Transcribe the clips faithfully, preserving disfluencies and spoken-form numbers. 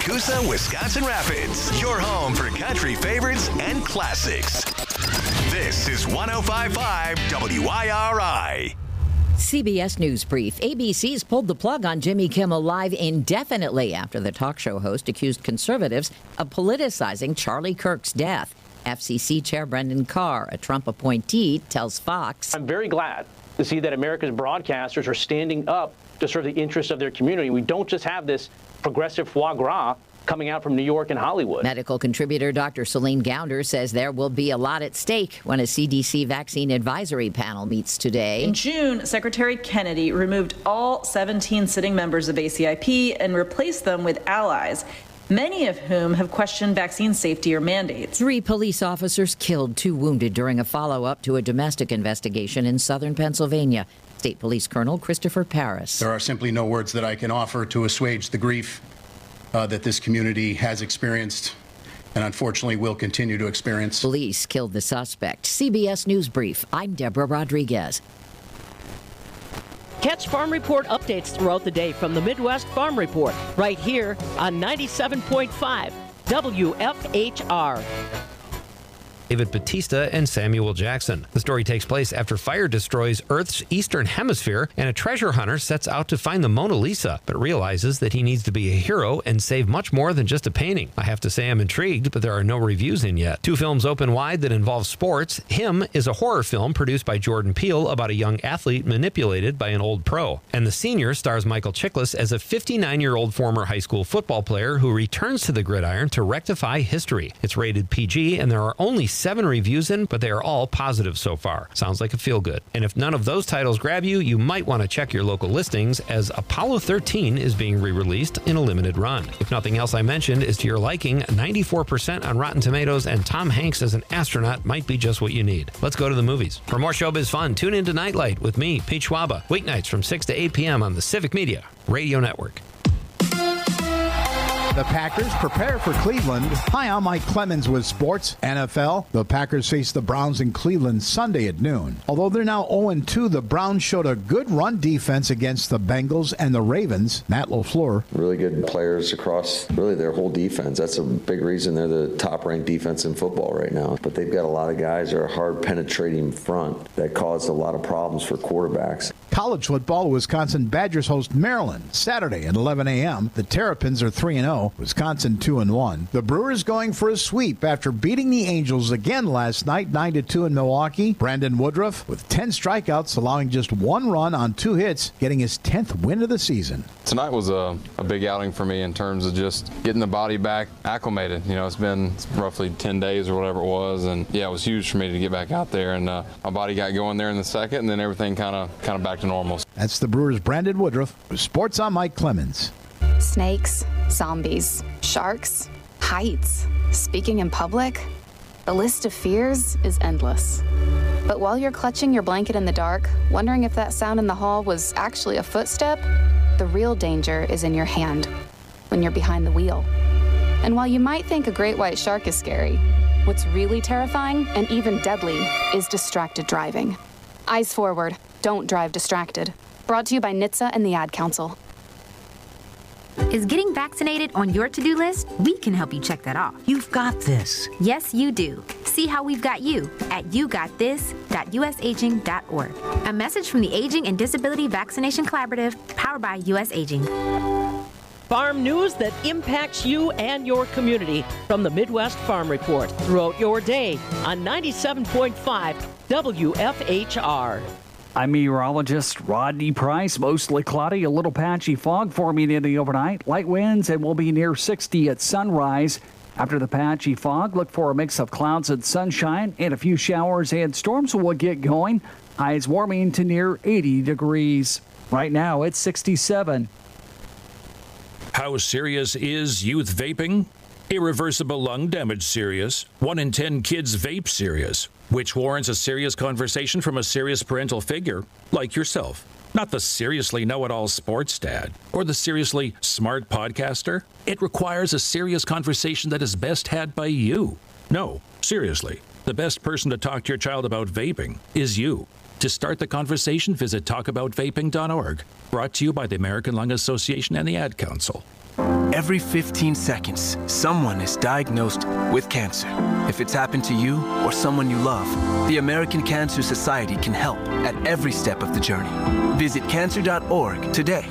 Coosa, Wisconsin Rapids, your home for country favorites and classics. This is one oh five point five W I R I. C B S News Brief. A B C's pulled the plug on Jimmy Kimmel Live indefinitely after the talk show host accused conservatives of politicizing Charlie Kirk's death. F C C Chair Brendan Carr, a Trump appointee, tells Fox, I'm very glad to see that America's broadcasters are standing up to serve the interests of their community. We don't just have this progressive foie gras coming out from New York and Hollywood. Medical contributor Doctor Celine Gounder says there will be a lot at stake when a C D C vaccine advisory panel meets today. In June, Secretary Kennedy removed all seventeen sitting members of A C I P and replaced them with allies, many of whom have questioned vaccine safety or mandates. Three police officers killed, two wounded during a follow-up to a domestic investigation in southern Pennsylvania. State Police Colonel Christopher Paris. There are simply no words that I can offer to assuage the grief uh, that this community has experienced and unfortunately will continue to experience. Police killed the suspect. C B S News Brief. I'm Deborah Rodriguez. Catch Farm Report updates throughout the day from the Midwest Farm Report, right here on ninety-seven point five W F H R. David Bautista and Samuel Jackson. The story takes place after fire destroys Earth's eastern hemisphere and a treasure hunter sets out to find the Mona Lisa, but realizes that he needs to be a hero and save much more than just a painting. I have to say I'm intrigued, but there are no reviews in yet. Two films open wide that involve sports. Him is a horror film produced by Jordan Peele about a young athlete manipulated by an old pro. And The Senior stars Michael Chiklis as a fifty-nine-year-old former high school football player who returns to the gridiron to rectify history. It's rated P G, and there are only seven reviews in, but they are all positive so far. Sounds like a feel-good. And if none of those titles grab you, you might want to check your local listings, as Apollo thirteen is being re-released in a limited run. If nothing else I mentioned is to your liking, ninety-four percent on Rotten Tomatoes, and Tom Hanks as an astronaut might be just what you need. Let's go to the movies. For more showbiz fun, tune in to Nightlight with me, Pete Schwaba, weeknights from six to eight p.m. on the Civic Media Radio Network. The Packers prepare for Cleveland. Hi, I'm Mike Clemens with Sports. N F L, the Packers face the Browns in Cleveland Sunday at noon. Although they're now oh and two, the Browns showed a good run defense against the Bengals and the Ravens. Matt LaFleur. Really good players across really their whole defense. That's a big reason they're the top-ranked defense in football right now. But they've got a lot of guys that are hard penetrating front that caused a lot of problems for quarterbacks. College football, Wisconsin Badgers host Maryland Saturday at eleven a.m. The Terrapins are three and oh, Wisconsin two and one. The Brewers going for a sweep after beating the Angels again last night, nine to two in Milwaukee. Brandon Woodruff with ten strikeouts, allowing just one run on two hits, getting his tenth win of the season. Tonight was a, a big outing for me in terms of just getting the body back acclimated. You know, it's been roughly ten days or whatever it was, and yeah, it was huge for me to get back out there, and uh, my body got going there in the second, and then everything kind of kind of back to normal. That's the Brewers' Brandon Woodruff. With Sports, I'm Mike Clemens. Snakes, zombies, sharks, heights, speaking in public. The list of fears is endless. But while you're clutching your blanket in the dark, wondering if that sound in the hall was actually a footstep, the real danger is in your hand, when you're behind the wheel. And while you might think a great white shark is scary, what's really terrifying and even deadly is distracted driving. Eyes forward. Don't drive distracted. Brought to you by N H T S A and the Ad Council. Is getting vaccinated on your to-do list? We can help you check that off. You've got this. Yes, you do. See how we've got you at you got this dot u s aging dot org. A message from the Aging and Disability Vaccination Collaborative, powered by U S Aging. Farm news that impacts you and your community from the Midwest Farm Report throughout your day on ninety-seven point five W F H R. I'm meteorologist Rodney Price. Mostly cloudy, a little patchy fog forming in the overnight. Light winds and will be near sixty at sunrise. After the patchy fog, look for a mix of clouds and sunshine, and a few showers and storms will get going. Highs warming to near eighty degrees. Right now, it's sixty-seven. How serious is youth vaping? Irreversible lung damage serious. One in ten kids vape serious, which warrants a serious conversation from a serious parental figure like yourself. Not the seriously know-it-all sports dad or the seriously smart podcaster. It requires a serious conversation that is best had by you. No, seriously, the best person to talk to your child about vaping is you. To start the conversation, visit talk about vaping dot org. Brought to you by the American Lung Association and the Ad Council. Every fifteen seconds, someone is diagnosed with cancer. If it's happened to you or someone you love, the American Cancer Society can help at every step of the journey. Visit cancer dot org today.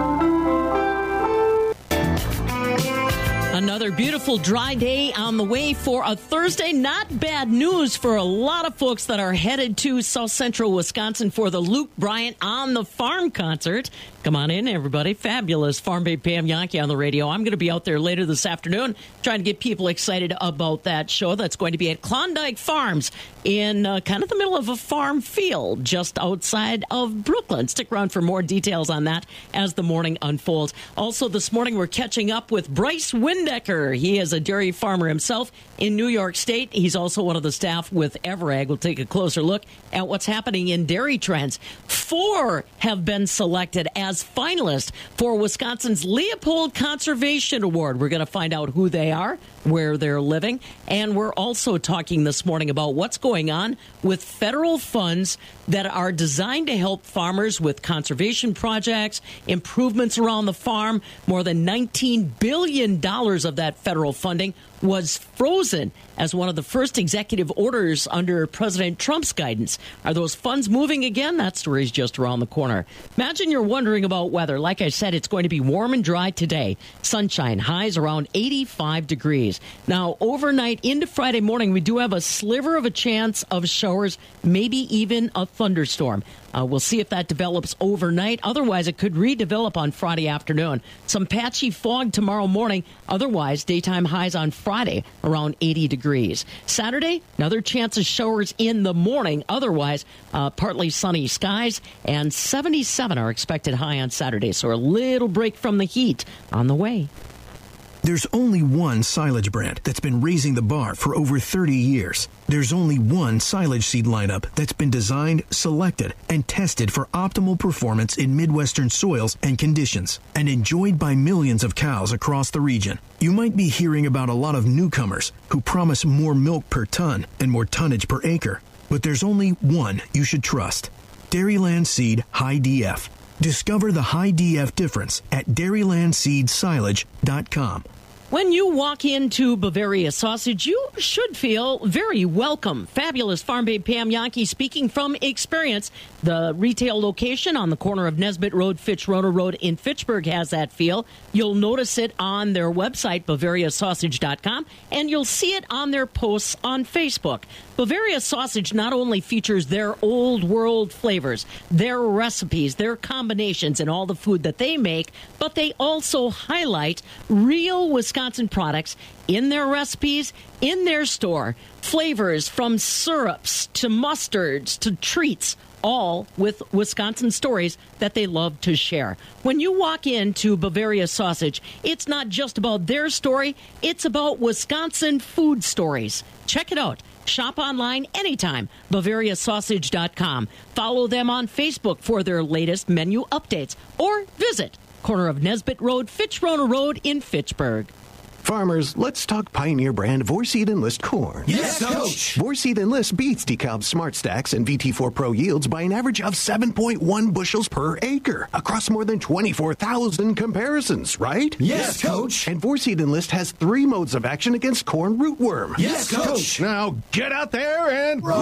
Another beautiful dry day on the way for a Thursday. Not bad news for a lot of folks that are headed to South Central Wisconsin for the Luke Bryan on the Farm concert. Come on in, everybody. Fabulous Farm Babe Pam Jahnke on the radio. I'm going to be out there later this afternoon trying to get people excited about that show. That's going to be at Klondike Farms in uh, kind of the middle of a farm field just outside of Brooklyn. Stick around for more details on that as the morning unfolds. Also, this morning we're catching up with Bryce Windecker. He is a dairy farmer himself in New York State. He's also one of the staff with Everag. We'll take a closer look at what's happening in dairy trends. Four have been selected as finalists for Wisconsin's Leopold Conservation Award. We're going to find out who they are, where they're living, and we're also talking this morning about what's going on with federal funds that are designed to help farmers with conservation projects, improvements around the farm. More than nineteen billion dollars of that federal funding was frozen as one of the first executive orders under President Trump's guidance. Are those funds moving again? That story's just around the corner. Imagine you're wondering about weather. Like I said, it's going to be warm and dry today. Sunshine, highs around eighty-five degrees. Now, overnight into Friday morning, we do have a sliver of a chance of showers, maybe even a thunderstorm. Uh, we'll see if that develops overnight. Otherwise, it could redevelop on Friday afternoon. Some patchy fog tomorrow morning. Otherwise, daytime highs on Friday around eighty degrees. Saturday, another chance of showers in the morning. Otherwise, uh, partly sunny skies, and seventy-seven are expected high on Saturday. So a little break from the heat on the way. There's only one silage brand that's been raising the bar for over thirty years. There's only one silage seed lineup that's been designed, selected, and tested for optimal performance in Midwestern soils and conditions, and enjoyed by millions of cows across the region. You might be hearing about a lot of newcomers who promise more milk per ton and more tonnage per acre. But there's only one you should trust. Dairyland Seed High D F. Discover the High D F difference at dairyland seed silage dot com. When you walk into Bavaria Sausage, you should feel very welcome. Fabulous Farm Babe Pam Jahnke speaking from experience. The retail location on the corner of Nesbitt Road, Fitch-Roner Road in Fitchburg has that feel. You'll notice it on their website, bavaria sausage dot com, and you'll see it on their posts on Facebook. Bavaria Sausage not only features their old world flavors, their recipes, their combinations, and all the food that they make, but they also highlight real Wisconsin products in their recipes, in their store. Flavors from syrups to mustards to treats, all with Wisconsin stories that they love to share. When you walk into Bavaria Sausage, it's not just about their story, it's about Wisconsin food stories. Check it out. Shop online anytime, bavaria sausage dot com. Follow them on Facebook for their latest menu updates, or visit corner of Nesbitt Road, Fitch-Roner Road in Fitchburg. Farmers, let's talk Pioneer brand Vorseed Enlist corn. Yes, Coach! Vorseed Enlist beats DeKalb's Smart Stacks and V T four Pro yields by an average of seven point one bushels per acre across more than twenty-four thousand comparisons, right? Yes, Coach! And Vorseed Enlist has three modes of action against corn rootworm. Yes, Coach! Now get out there and row!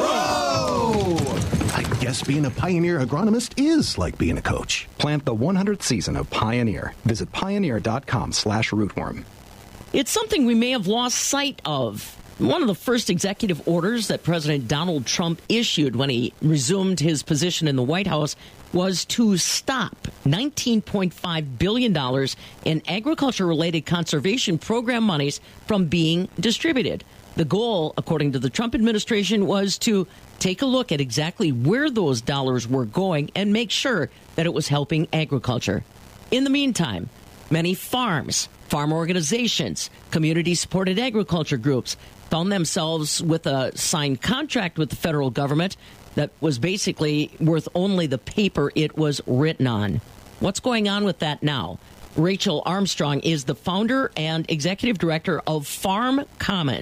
I guess being a Pioneer agronomist is like being a coach. Plant the one hundredth season of Pioneer. Visit pioneer dot com slash rootworm. It's something we may have lost sight of. One of the first executive orders that President Donald Trump issued when he resumed his position in the White House was to stop nineteen point five billion dollars in agriculture-related conservation program monies from being distributed. The goal, according to the Trump administration, was to take a look at exactly where those dollars were going and make sure that it was helping agriculture. In the meantime, many farms, farm organizations, community-supported agriculture groups found themselves with a signed contract with the federal government that was basically worth only the paper it was written on. What's going on with that now? Rachel Armstrong is the founder and executive director of Farm Commons.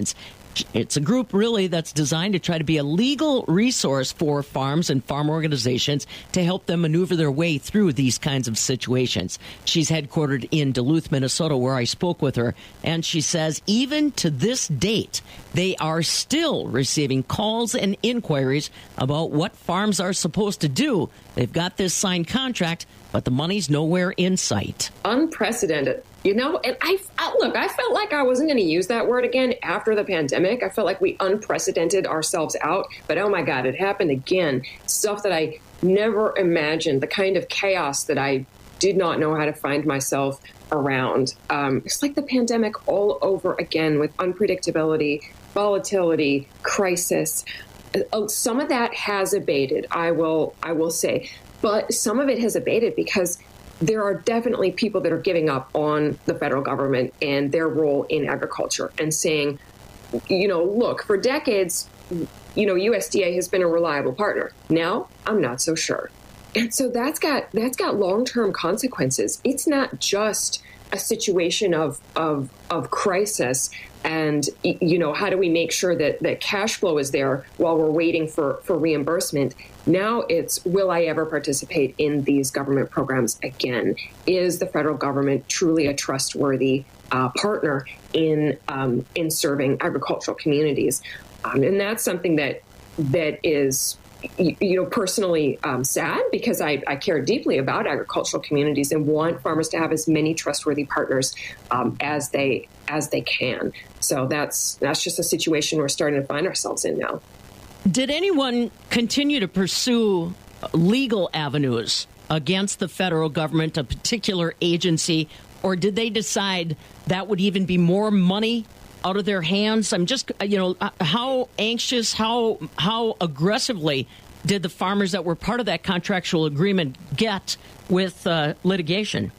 It's a group really that's designed to try to be a legal resource for farms and farm organizations to help them maneuver their way through these kinds of situations. She's headquartered in Duluth, Minnesota, where I spoke with her, and she says even to this date, they are still receiving calls and inquiries about what farms are supposed to do. They've got this signed contract, but the money's nowhere in sight. Unprecedented. You know, and I, I look, I felt like I wasn't going to use that word again after the pandemic. I felt like we unprecedented ourselves out. But oh my God, it happened again. Stuff that I never imagined, the kind of chaos that I did not know how to find myself around. Um, it's like the pandemic all over again with unpredictability, volatility, crisis. Uh, some of that has abated, I will, I will say. But some of it has abated because there are definitely people that are giving up on the federal government and their role in agriculture and saying, you know, look, for decades, you know, U S D A has been a reliable partner. Now, I'm not so sure. And so that's got that's got long-term consequences. It's not just a situation of of of crisis and, you know, how do we make sure that, that cash flow is there while we're waiting for, for reimbursement? Now it's, will I ever participate in these government programs again? Is the federal government truly a trustworthy uh, partner in um, in serving agricultural communities? Um, and that's something that that is, you, you know, personally um, sad because I, I care deeply about agricultural communities and want farmers to have as many trustworthy partners um, as they as they can. So that's that's just a situation we're starting to find ourselves in now. Did anyone continue to pursue legal avenues against the federal government, a particular agency, or did they decide that would even be more money out of their hands? I'm just, you know, how anxious, how how aggressively did the farmers that were part of that contractual agreement get with uh, litigation?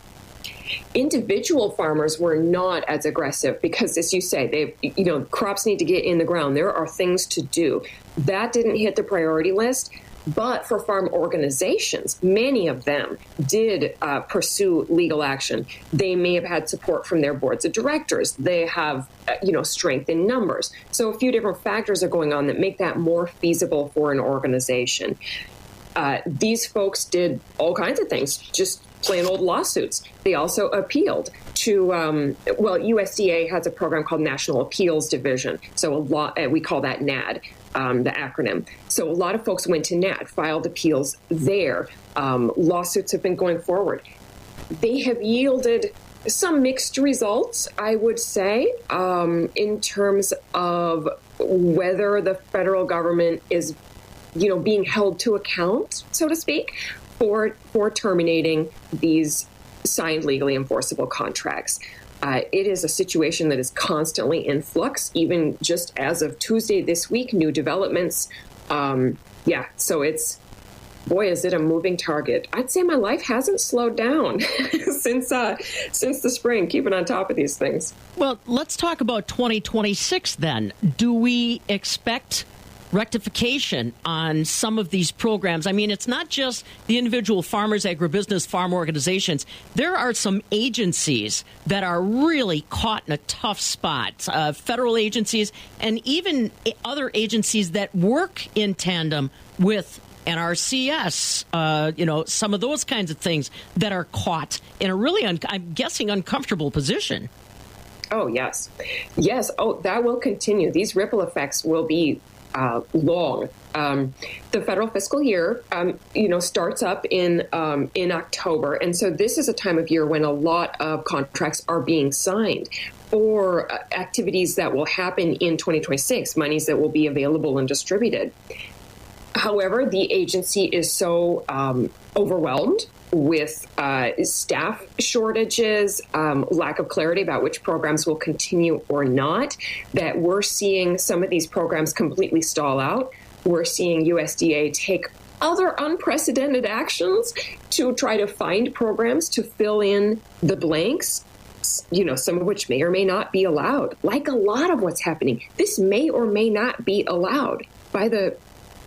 Individual farmers were not as aggressive because, as you say, they, you know, crops need to get in the ground. There are things to do. That didn't hit the priority list. But for farm organizations, many of them did uh, pursue legal action. They may have had support from their boards of directors. They have, uh, you know, strength in numbers. So a few different factors are going on that make that more feasible for an organization. Uh, these folks did all kinds of things, just plain old lawsuits. They also appealed to, um, well, U S D A has a program called National Appeals Division. So a lot, uh, we call that N A D. Um, the acronym. So a lot of folks went to N A D, filed appeals there. Um, lawsuits have been going forward. They have yielded some mixed results, I would say, um, in terms of whether the federal government is, you know, being held to account, so to speak, for for terminating these signed legally enforceable contracts. Uh, it is a situation that is constantly in flux, even just as of Tuesday this week, new developments. Um, yeah, so it's, boy, is it a moving target. I'd say my life hasn't slowed down since uh, since the spring, keeping on top of these things. Well, let's talk about twenty twenty-six then. Do we expect rectification on some of these programs? I mean, it's not just the individual farmers, agribusiness farm organizations. There are some agencies that are really caught in a tough spot, uh, federal agencies and even other agencies that work in tandem with N R C S, uh, you know, some of those kinds of things that are caught in a really, un- I'm guessing, uncomfortable position. Oh, yes. Yes. Oh, that will continue. These ripple effects will be Uh, long. Um, the federal fiscal year, um, you know, starts up in um, in October, and so this is a time of year when a lot of contracts are being signed for uh, activities that will happen in twenty twenty-six, monies that will be available and distributed. However, the agency is so um, overwhelmed with uh, staff shortages, um, lack of clarity about which programs will continue or not, that we're seeing some of these programs completely stall out. We're seeing U S D A take other unprecedented actions to try to find programs to fill in the blanks, you know, some of which may or may not be allowed. Like a lot of what's happening, this may or may not be allowed by the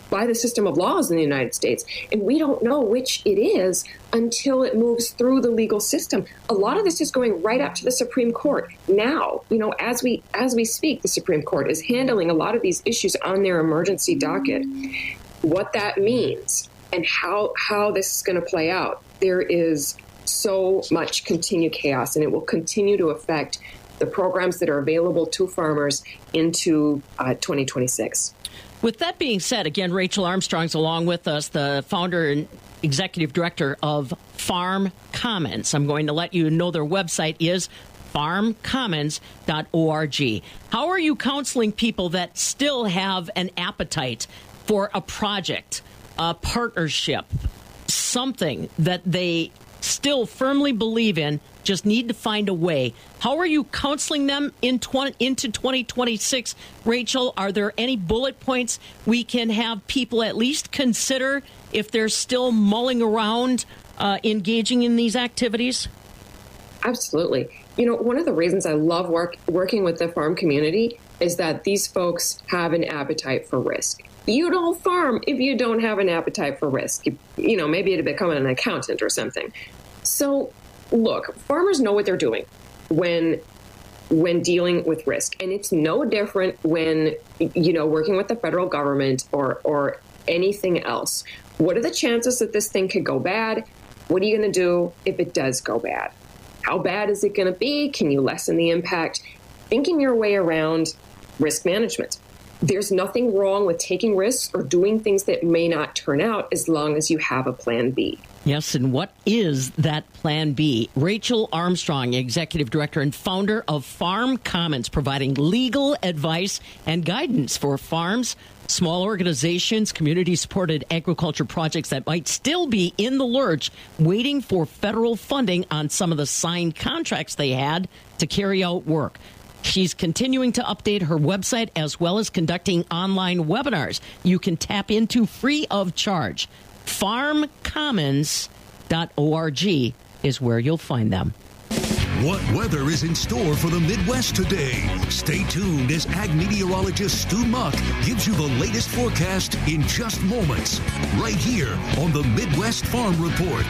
by the system of laws in the United States. And we don't know which it is until it moves through the legal system. A lot of this is going right up to the Supreme Court. Now, you know, as we as we speak, the Supreme Court is handling a lot of these issues on their emergency docket. What that means and how how this is going to play out, there is so much continued chaos, and it will continue to affect the programs that are available to farmers into uh, twenty twenty-six. With that being said, again, Rachel Armstrong's along with us, the founder and executive director of Farm Commons. I'm going to let you know their website is farm commons dot org. How are you counseling people that still have an appetite for a project, a partnership, something that they still firmly believe in, just need to find a way? How are you counseling them in twenty, into twenty twenty-six? Rachel, are there any bullet points we can have people at least consider if they're still mulling around uh, engaging in these activities? Absolutely. You know, one of the reasons I love work, working with the farm community is that these folks have an appetite for risk. You don't farm if you don't have an appetite for risk. You, you know, maybe to become an accountant or something. So, look, farmers know what they're doing when when dealing with risk. And it's no different when, you know, working with the federal government or or anything else. What are the chances that this thing could go bad? What are you going to do if it does go bad? How bad is it going to be? Can you lessen the impact? Thinking your way around risk management. There's nothing wrong with taking risks or doing things that may not turn out as long as you have a plan B. Yes, and what is that plan B? Rachel Armstrong, executive director and founder of Farm Commons, providing legal advice and guidance for farms, small organizations, community-supported agriculture projects that might still be in the lurch, waiting for federal funding on some of the signed contracts they had to carry out work. She's continuing to update her website as well as conducting online webinars you can tap into free of charge. farm commons dot org is where you'll find them. What weather is in store for the Midwest today? Stay tuned as ag meteorologist Stu Muck gives you the latest forecast in just moments, right here on the Midwest Farm Report.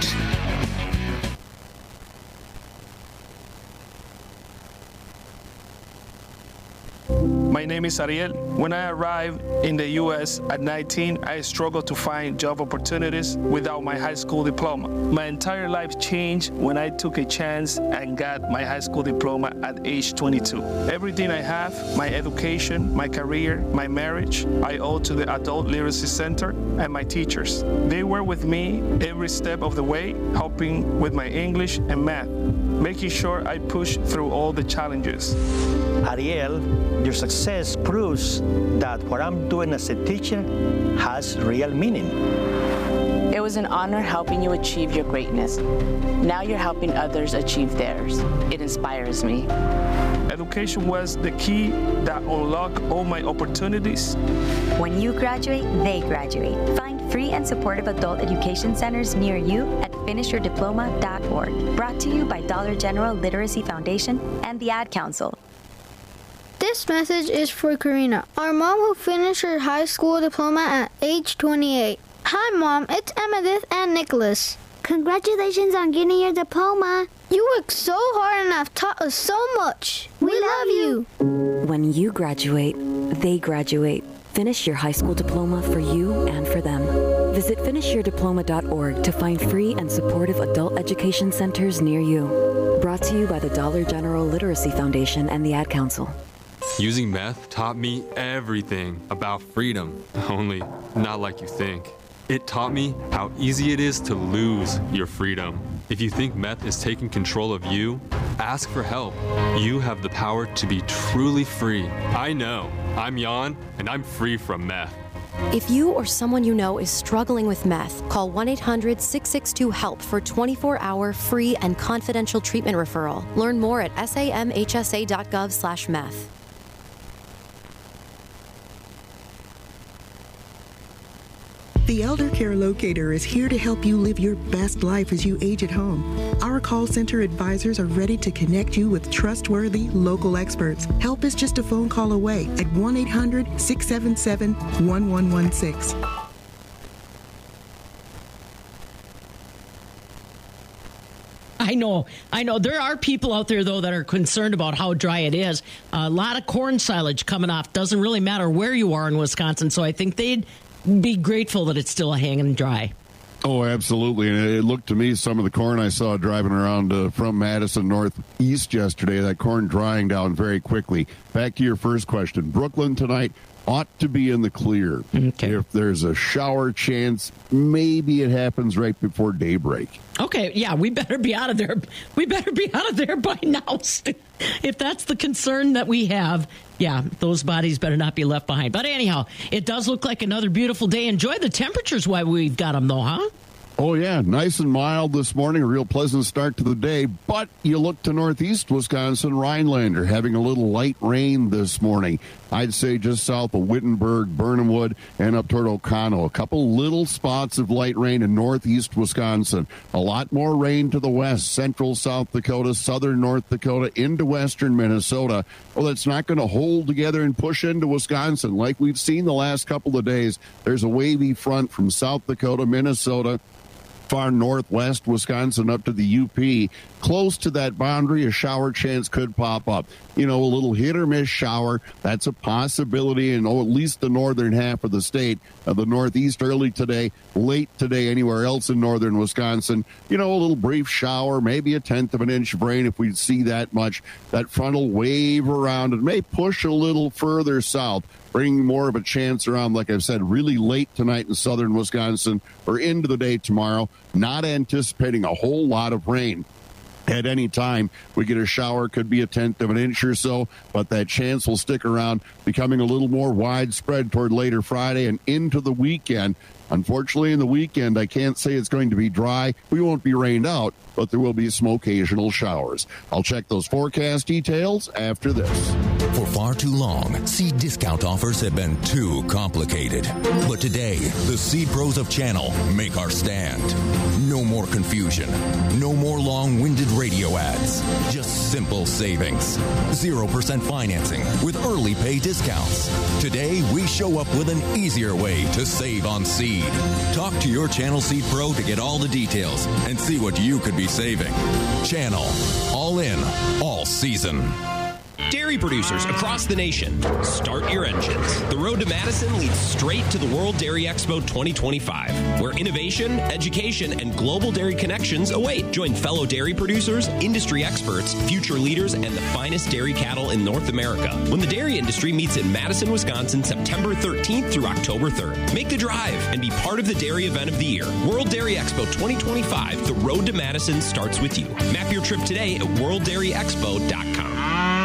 My name is Ariel. When I arrived in the U S at nineteen, I struggled to find job opportunities without my high school diploma. My entire life changed when I took a chance and got my high school diploma at age twenty-two. Everything I have, my education, my career, my marriage, I owe to the Adult Literacy Center and my teachers. They were with me every step of the way, helping with my English and math, making sure I push through all the challenges. Ariel, your success proves that what I'm doing as a teacher has real meaning. It was an honor helping you achieve your greatness. Now you're helping others achieve theirs. It inspires me. Education was the key that unlocked all my opportunities. When you graduate, they graduate. Find free and supportive adult education centers near you at finish your diploma dot org. Brought to you by Dollar General Literacy Foundation and the Ad Council. This message is for Karina, our mom who finished her high school diploma at age twenty-eight. Hi, Mom. It's Emmettith and Nicholas. Congratulations on getting your diploma. You worked so hard and have taught us so much. We, we love you. When you graduate, they graduate. Finish your high school diploma for you and for them. Visit finish your diploma dot org to find free and supportive adult education centers near you. Brought to you by the Dollar General Literacy Foundation and the Ad Council. Using meth taught me everything about freedom, only not like you think. It taught me how easy it is to lose your freedom. If you think meth is taking control of you, ask for help. You have the power to be truly free. I know. I'm Jan, and I'm free from meth. If you or someone you know is struggling with meth, call one eight hundred six six two HELP for twenty-four hour free and confidential treatment referral. Learn more at samhsa dot gov slash meth. The Elder Care Locator is here to help you live your best life as you age at home. Our call center advisors are ready to connect you with trustworthy local experts. Help is just a phone call away at one eight hundred six seven seven one one one six. I know. I know. There are people out there, though, that are concerned about how dry it is. A lot of corn silage coming off. Doesn't really matter where you are in Wisconsin. So I think they'd be grateful that it's still hanging dry. Oh, absolutely. And it looked to me, some of the corn I saw driving around uh, from Madison northeast yesterday, that corn drying down very quickly. Back to your first question. Brooklyn tonight ought to be in the clear. Okay. If there's a shower chance, maybe it happens right before daybreak. Okay, yeah, we better be out of there. We better be out of there by now. If that's the concern that we have, yeah, those bodies better not be left behind. But anyhow, it does look like another beautiful day. Enjoy the temperatures while we've got them, though, huh? Oh, yeah, nice and mild this morning, a real pleasant start to the day. But you look to northeast Wisconsin, Rhinelander, having a little light rain this morning. I'd say just south of Wittenberg, Burnhamwood, and up toward O'Connell. A couple little spots of light rain in northeast Wisconsin. A lot more rain to the west, central South Dakota, southern North Dakota, into western Minnesota. Well, that's not going to hold together and push into Wisconsin like we've seen the last couple of days. There's a wavy front from South Dakota, Minnesota, far northwest Wisconsin up to the U P. Close to that boundary, a shower chance could pop up. You know, a little hit or miss shower, that's a possibility in oh, at least the northern half of the state. Uh, the northeast early today, late today anywhere else in northern Wisconsin. You know, a little brief shower, maybe a tenth of an inch of rain if we see that much. That frontal wave around, it may push a little further south, bringing more of a chance around, like I've said, really late tonight in southern Wisconsin or into the day tomorrow. Not anticipating a whole lot of rain. At any time, we get a shower, could be a tenth of an inch or so, but that chance will stick around, becoming a little more widespread toward later Friday and into the weekend. Unfortunately, in the weekend, I can't say it's going to be dry. We won't be rained out, but there will be some occasional showers. I'll check those forecast details after this. For far too long, seed discount offers have been too complicated. But today, the Seed Pros of Channel make our stand. No more confusion. No more long-winded radio ads. Just simple savings. zero percent financing with early pay discounts. Today, we show up with an easier way to save on seed. Talk to your Channel Seed Pro to get all the details and see what you could be saving. Channel. All in. All season. Dairy producers across the nation, start your engines. The road to Madison leads straight to the World Dairy Expo twenty twenty-five, where innovation, education, and global dairy connections await. Join fellow dairy producers, industry experts, future leaders, and the finest dairy cattle in North America when the dairy industry meets in Madison, Wisconsin, September thirteenth through October third. Make the drive and be part of the dairy event of the year. World Dairy Expo twenty twenty-five, the road to Madison starts with you. Map your trip today at world dairy expo dot com.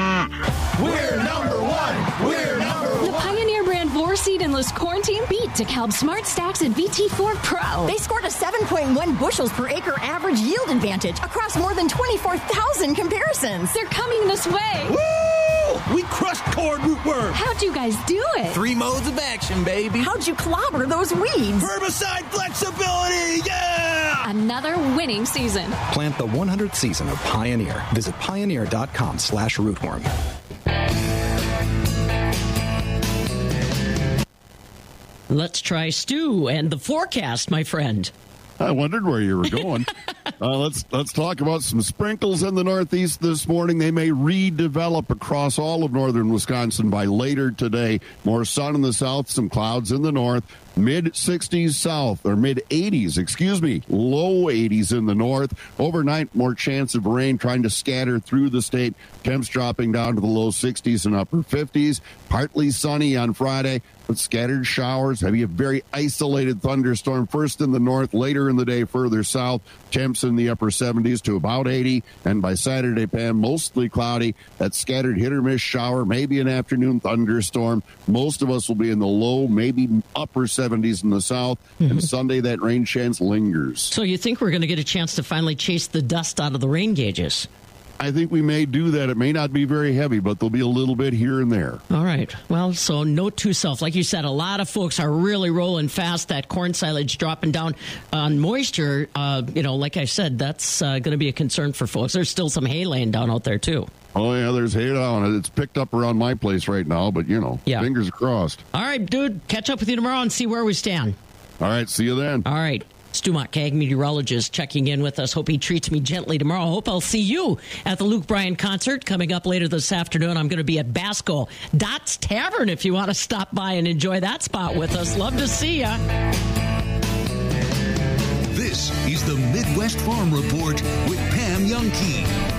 We're number one. We're number one. The Pioneer brand Vorseed Endless Corn Team beat DeKalb Smart Stacks and V T four Pro. They scored a seven point one bushels per acre average yield advantage across more than twenty-four thousand comparisons. They're coming this way. Woo! We crushed corn rootworm. How'd you guys do it? Three modes of action, baby. How'd you clobber those weeds? Herbicide flexibility, yeah! Another winning season. Plant the one hundredth season of Pioneer. Visit pioneer.com slash rootworm. Let's try Stu and the forecast, my friend. I wondered where you were going. uh, let's let's talk about some sprinkles in the northeast this morning. They may redevelop across all of northern Wisconsin by later today. More sun in the south, some clouds in the north. mid sixties south, or mid eighties, excuse me, low eighties in the north. Overnight, more chance of rain trying to scatter through the state. Temps dropping down to the low sixties and upper fifties. Partly sunny on Friday, but scattered showers. Maybe a very isolated thunderstorm first in the north, later in the day further south. Temps in the upper seventies to about eighty. And by Saturday, Pam, mostly cloudy. That scattered hit or miss shower, maybe an afternoon thunderstorm. Most of us will be in the low, maybe upper seventies in the south. Mm-hmm. And Sunday, that rain chance lingers. So you think we're going to get a chance to finally chase the dust out of the rain gauges? I think we may do that. It may not be very heavy, but there'll be a little bit here and there. All right. Well, so note to self, like you said, a lot of folks are really rolling fast. That corn silage dropping down on moisture. Uh, you know, like I said, that's uh, going to be a concern for folks. There's still some hay laying down out there, too. Oh, yeah, there's hay down. It's picked up around my place right now, but, you know, yeah. Fingers crossed. All right, dude. Catch up with you tomorrow and see where we stand. All right. See you then. All right. Stu Muck, ag meteorologist, checking in with us. Hope he treats me gently tomorrow. Hope I'll see you at the Luke Bryan concert coming up later this afternoon. I'm going to be at Basco Dots Tavern if you want to stop by and enjoy that spot with us. Love to see ya. This is the Midwest Farm Report with Pam Youngkey.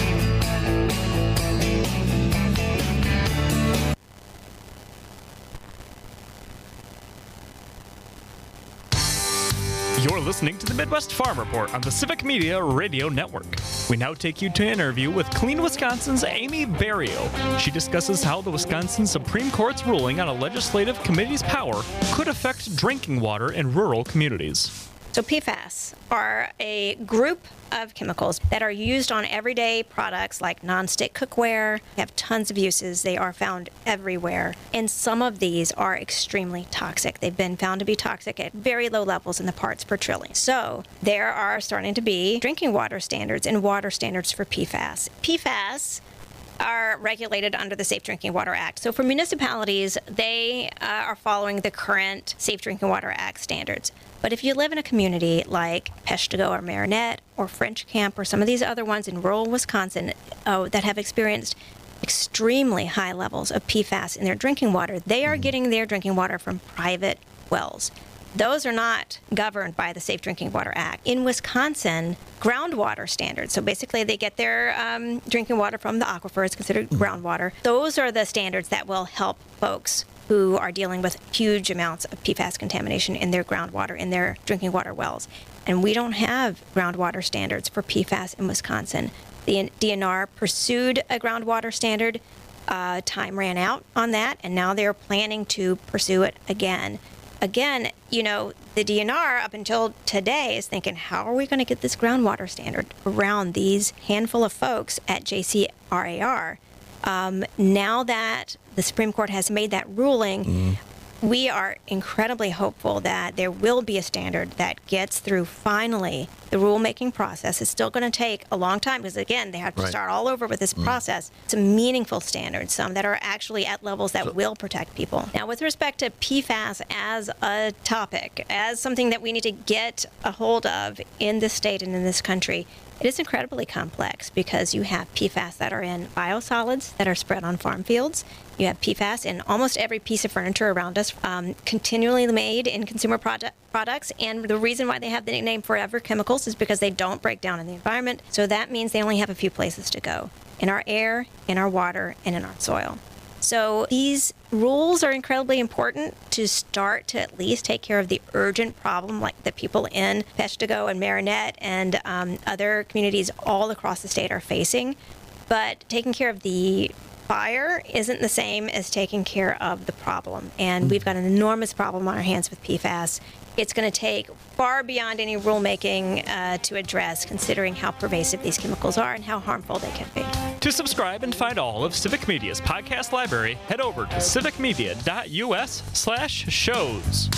You're listening to the Midwest Farm Report on the Civic Media Radio Network. We now take you to an interview with Clean Wisconsin's Amy Barrio. She discusses how the Wisconsin Supreme Court's ruling on a legislative committee's power could affect drinking water in rural communities. So P FAS are a group of chemicals that are used on everyday products like nonstick cookware. They have tons of uses. They are found everywhere. And some of these are extremely toxic. They've been found to be toxic at very low levels in the parts per trillion. So there are starting to be drinking water standards and water standards for P FAS. P FAS are regulated under the Safe Drinking Water Act. So for municipalities, they uh, are following the current Safe Drinking Water Act standards. But if you live in a community like Peshtigo or Marinette or French Camp or some of these other ones in rural Wisconsin uh, that have experienced extremely high levels of P FAS in their drinking water, they are getting their drinking water from private wells. Those are not governed by the Safe Drinking Water Act. In Wisconsin, groundwater standards, so basically they get their um, drinking water from the aquifer, it's considered groundwater. Those are the standards that will help folks who are dealing with huge amounts of P FAS contamination in their groundwater, in their drinking water wells. And we don't have groundwater standards for P FAS in Wisconsin. The D N R pursued a groundwater standard. Uh, time ran out on that, and now they're planning to pursue it again. Again, you know, the D N R up until today is thinking, how are we going to get this groundwater standard around these handful of folks at J C R A R? Um, now that the Supreme Court has made that ruling, mm. we are incredibly hopeful that there will be a standard that gets through finally the rulemaking process. It's still going to take a long time because, again, they have to right. start all over with this mm. process. Some meaningful standards, some that are actually at levels that so, will protect people. Now, with respect to P FAS as a topic, as something that we need to get a hold of in this state and in this country, it is incredibly complex because you have P FAS that are in biosolids that are spread on farm fields. You have P FAS in almost every piece of furniture around us, um, continually made in consumer product, products. And the reason why they have the nickname Forever Chemicals is because they don't break down in the environment. So that means they only have a few places to go: in our air, in our water, and in our soil. So these rules are incredibly important to start to at least take care of the urgent problem like the people in Peshtigo and Marinette and um, other communities all across the state are facing. But taking care of the fire isn't the same as taking care of the problem. And we've got an enormous problem on our hands with P FAS. It's going to take far beyond any rulemaking uh, to address, considering how pervasive these chemicals are and how harmful they can be. To subscribe and find all of Civic Media's podcast library, head over to civicmedia.us slash shows.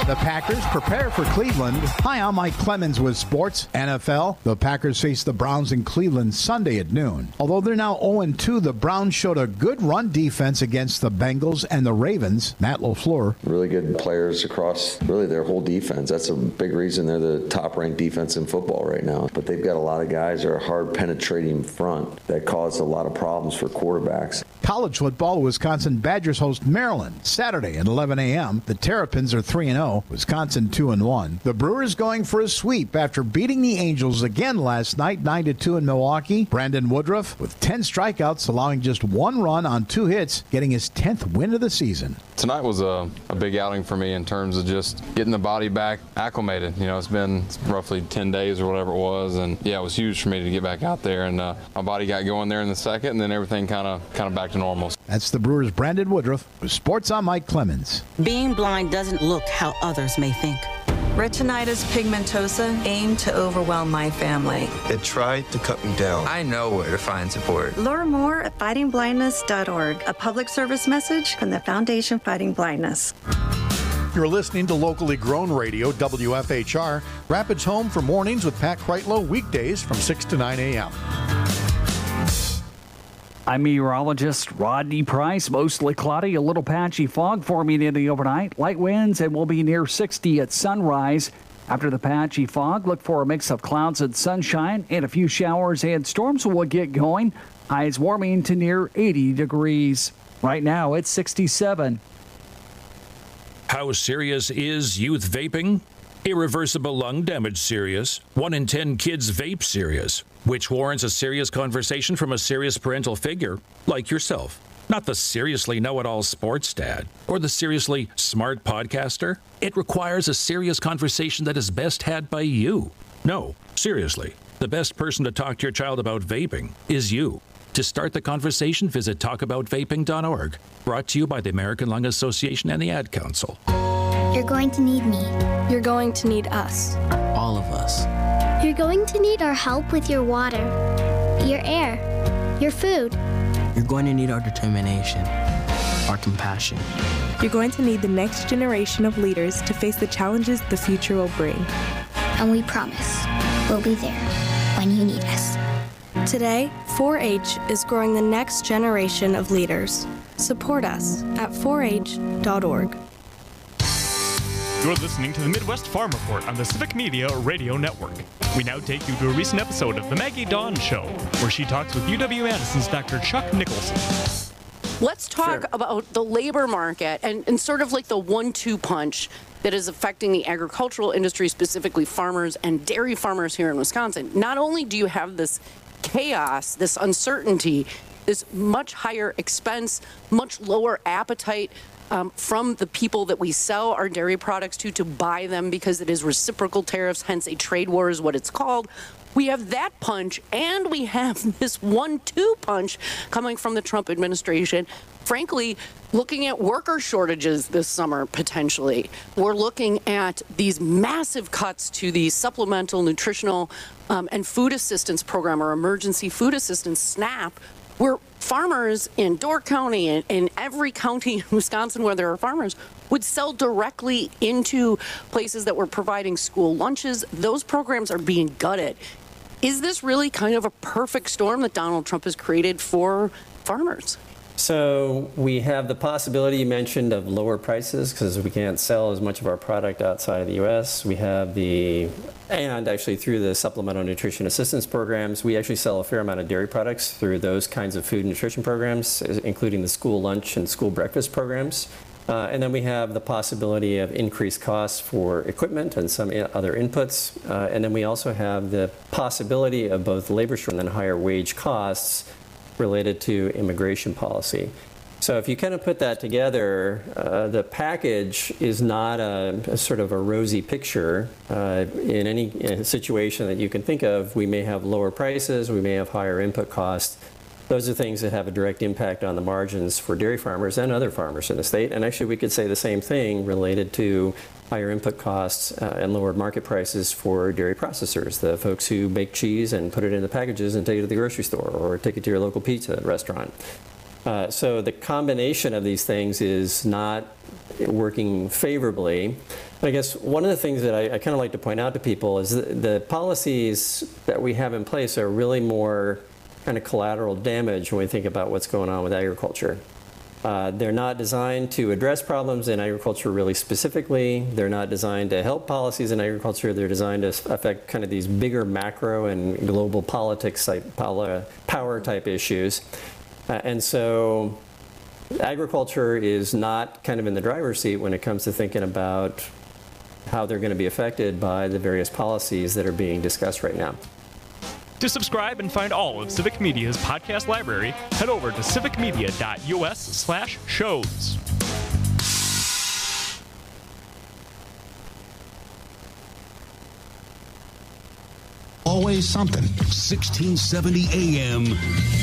The Packers prepare for Cleveland. Hi, I'm Mike Clemens with sports. N F L, the Packers face the Browns in Cleveland Sunday at noon. Although they're now oh and two, the Browns showed a good run defense against the Bengals and the Ravens. Matt LaFleur. Really good players across really their whole defense. That's a big reason they're the top-ranked defense in football right now. But they've got a lot of guys that are hard penetrating front that cause a lot of problems for quarterbacks. College football, Wisconsin Badgers host Maryland Saturday at eleven a.m. The Terrapins are three and oh, Wisconsin two and one. The Brewers going for a sweep after beating the Angels again last night nine to two in Milwaukee. Brandon Woodruff with ten strikeouts, allowing just one run on two hits, getting his tenth win of the season. Tonight was a, a big outing for me in terms of just getting the body back acclimated. You know, it's been roughly ten days or whatever it was, and yeah, it was huge for me to get back out there, and uh, my body got going there in the second, and then everything kind of kind of back to normal. That's the Brewers' Brandon Woodruff. With Sports, I'm Mike Clemens. Being blind doesn't look how others may think. Retinitis pigmentosa aimed to overwhelm my family. It tried to cut me down. I know where to find support. Learn more at fighting blindness dot org, a public service message from the Foundation Fighting Blindness. You're listening to locally grown radio, W F H R, Rapids Home for mornings with Pat Kreitlow, weekdays from six to nine a.m. I'm meteorologist Rodney Price. Mostly cloudy, a little patchy fog forming in the overnight. Light winds and will be near sixty at sunrise. After the patchy fog, look for a mix of clouds and sunshine, and a few showers and storms will get going. Highs warming to near eighty degrees. Right now, it's sixty-seven. How serious is youth vaping? Irreversible lung damage serious. One in ten kids vape serious, which warrants a serious conversation from a serious parental figure like yourself. Not the seriously know-it-all sports dad or the seriously smart podcaster. It requires a serious conversation that is best had by you. No, seriously, the best person to talk to your child about vaping is you. To start the conversation, visit talk about vaping dot org. Brought to you by the American Lung Association and the Ad Council. You're going to need me. You're going to need us. All of us. You're going to need our help with your water, your air, your food. You're going to need our determination, our compassion. You're going to need the next generation of leaders to face the challenges the future will bring. And we promise we'll be there when you need us. Today, four H is growing the next generation of leaders. Support us at four H dot org. You're listening to the Midwest Farm Report on the Civic Media Radio Network. We now take you to a recent episode of The Maggie Dawn Show, where she talks with U W-Madison's Doctor Chuck Nicholson. Let's talk sure. about the labor market and, and sort of like the one two punch that is affecting the agricultural industry, specifically farmers and dairy farmers here in Wisconsin. Not only do you have this chaos, this uncertainty, this much higher expense, much lower appetite Um, from the people that we sell our dairy products to to buy them because it is reciprocal tariffs, hence a trade war is what it's called. We have that punch, and we have this one two punch coming from the Trump administration. Frankly, looking at worker shortages this summer, potentially. We're looking at these massive cuts to the Supplemental Nutritional um, and Food Assistance Program, or Emergency Food Assistance, SNAP, where farmers in Door County and in every county in Wisconsin where there are farmers would sell directly into places that were providing school lunches. Those programs are being gutted. Is this really kind of a perfect storm that Donald Trump has created for farmers? So we have the possibility you mentioned of lower prices because we can't sell as much of our product outside of the U S. We have the, and actually through the Supplemental Nutrition Assistance Programs, we actually sell a fair amount of dairy products through those kinds of food and nutrition programs, including the school lunch and school breakfast programs. Uh, and then we have the possibility of increased costs for equipment and some other inputs. Uh, and then we also have the possibility of both labor shortage and then higher wage costs related to immigration policy. So if you kind of put that together, uh, the package is not a, a sort of a rosy picture. Uh, in any in situation that you can think of, we may have lower prices, we may have higher input costs. Those are things that have a direct impact on the margins for dairy farmers and other farmers in the state. And actually, we could say the same thing related to higher input costs uh, and lower market prices for dairy processors, the folks who make cheese and put it in the packages and take it to the grocery store or take it to your local pizza restaurant. Uh, so the combination of these things is not working favorably. I guess one of the things that I, I kind of like to point out to people is that the policies that we have in place are really more kind of collateral damage when we think about what's going on with agriculture. Uh, they're not designed to address problems in agriculture really specifically. They're not designed to help policies in agriculture. They're designed to affect kind of these bigger macro and global politics type power type issues. Uh, and so agriculture is not kind of in the driver's seat when it comes to thinking about how they're going to be affected by the various policies that are being discussed right now. To subscribe and find all of Civic Media's podcast library, head over to civicmedia.us slash shows. Always something. sixteen seventy A M.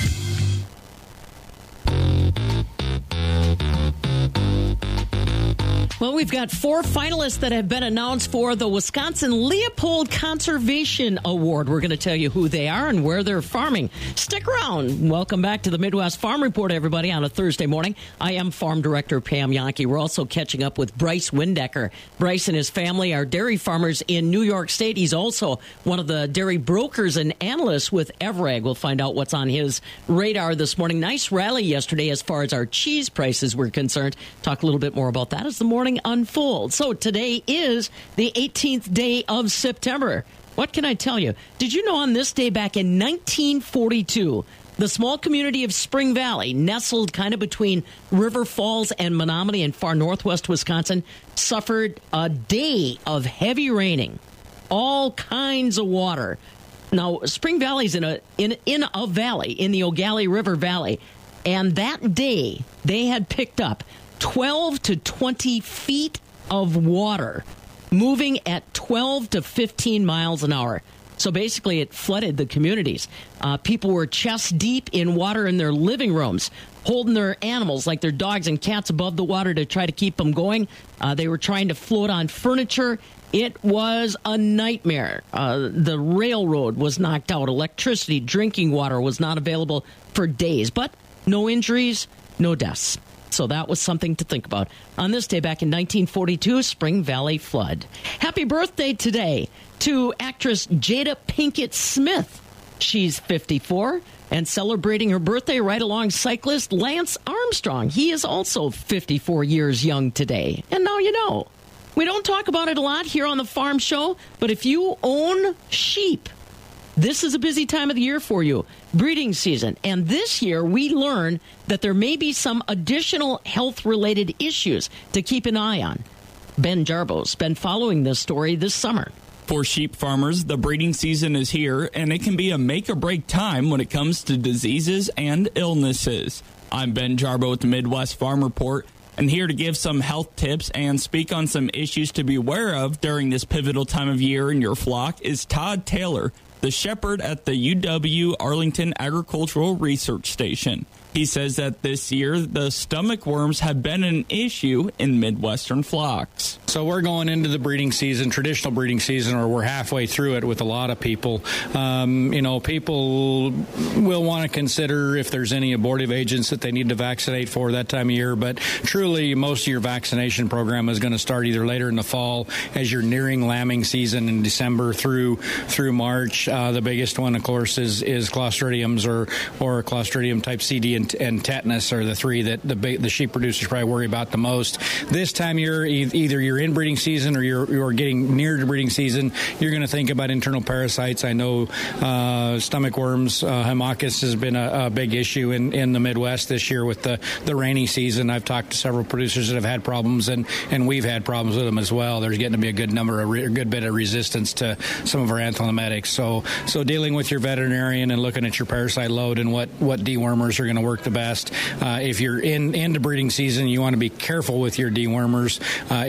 Well, we've got four finalists that have been announced for the Wisconsin Leopold Conservation Award. We're going to tell you who they are and where they're farming. Stick around. Welcome back to the Midwest Farm Report, everybody, on a Thursday morning. I am Farm Director Pam Yankee. We're also catching up with Bryce Windecker. Bryce and his family are dairy farmers in New York State. He's also one of the dairy brokers and analysts with Evrag. We'll find out what's on his radar this morning. Nice rally yesterday as far as our cheese prices were concerned. Talk a little bit more about that as the morning unfolds. So today is the eighteenth day of September. What can I tell you? Did you know on this day back in nineteen forty-two, the small community of Spring Valley, nestled kind of between River Falls and Menominee in far northwest Wisconsin, suffered a day of heavy raining, all kinds of water. Now, Spring Valley's in a in in a valley, in the Ogallie River Valley, and that day they had picked up twelve to twenty feet of water, moving at twelve to fifteen miles an hour. So basically, it flooded the communities. Uh, people were chest deep in water in their living rooms, holding their animals like their dogs and cats above the water to try to keep them going. Uh, they were trying to float on furniture. It was a nightmare. Uh, the railroad was knocked out. Electricity, drinking water was not available for days. But no injuries, no deaths. So that was something to think about. On this day back in nineteen forty-two, Spring Valley flood. Happy birthday today to actress Jada Pinkett Smith. She's fifty-four and celebrating her birthday right along cyclist Lance Armstrong. He is also fifty-four years young today. And now you know. We don't talk about it a lot here on the Farm Show, but if you own sheep, this is a busy time of the year for you, breeding season. And this year, we learn that there may be some additional health-related issues to keep an eye on. Ben Jarbo's been following this story this summer. For sheep farmers, the breeding season is here, and it can be a make-or-break time when it comes to diseases and illnesses. I'm Ben Jarbo with the Midwest Farm Report, and here to give some health tips and speak on some issues to be aware of during this pivotal time of year in your flock is Todd Taylor, the shepherd at the U W Arlington Agricultural Research Station. He says that this year, the stomach worms have been an issue in Midwestern flocks. So we're going into the breeding season, traditional breeding season, or we're halfway through it with a lot of people. Um, you know, people will want to consider if there's any abortive agents that they need to vaccinate for that time of year. But truly, most of your vaccination program is going to start either later in the fall as you're nearing lambing season in December through through March. Uh, the biggest one, of course, is is Clostridiums or or Clostridium type C D and, and tetanus are the three that the the sheep producers probably worry about the most. This time of year, e- either you're in breeding season or you're you're getting near to breeding season, you're going to think about internal parasites. I know uh, stomach worms, uh, Haemoccus has been a, a big issue in, in the Midwest this year with the, the rainy season. I've talked to several producers that have had problems, and, and we've had problems with them as well. There's getting to be a good number, of re- a good bit of resistance to some of our anthelometics. So so dealing with your veterinarian and looking at your parasite load and what, what dewormers are going to work the best. Uh, if you're in into breeding season, you want to be careful with your dewormers. Uh, if you're not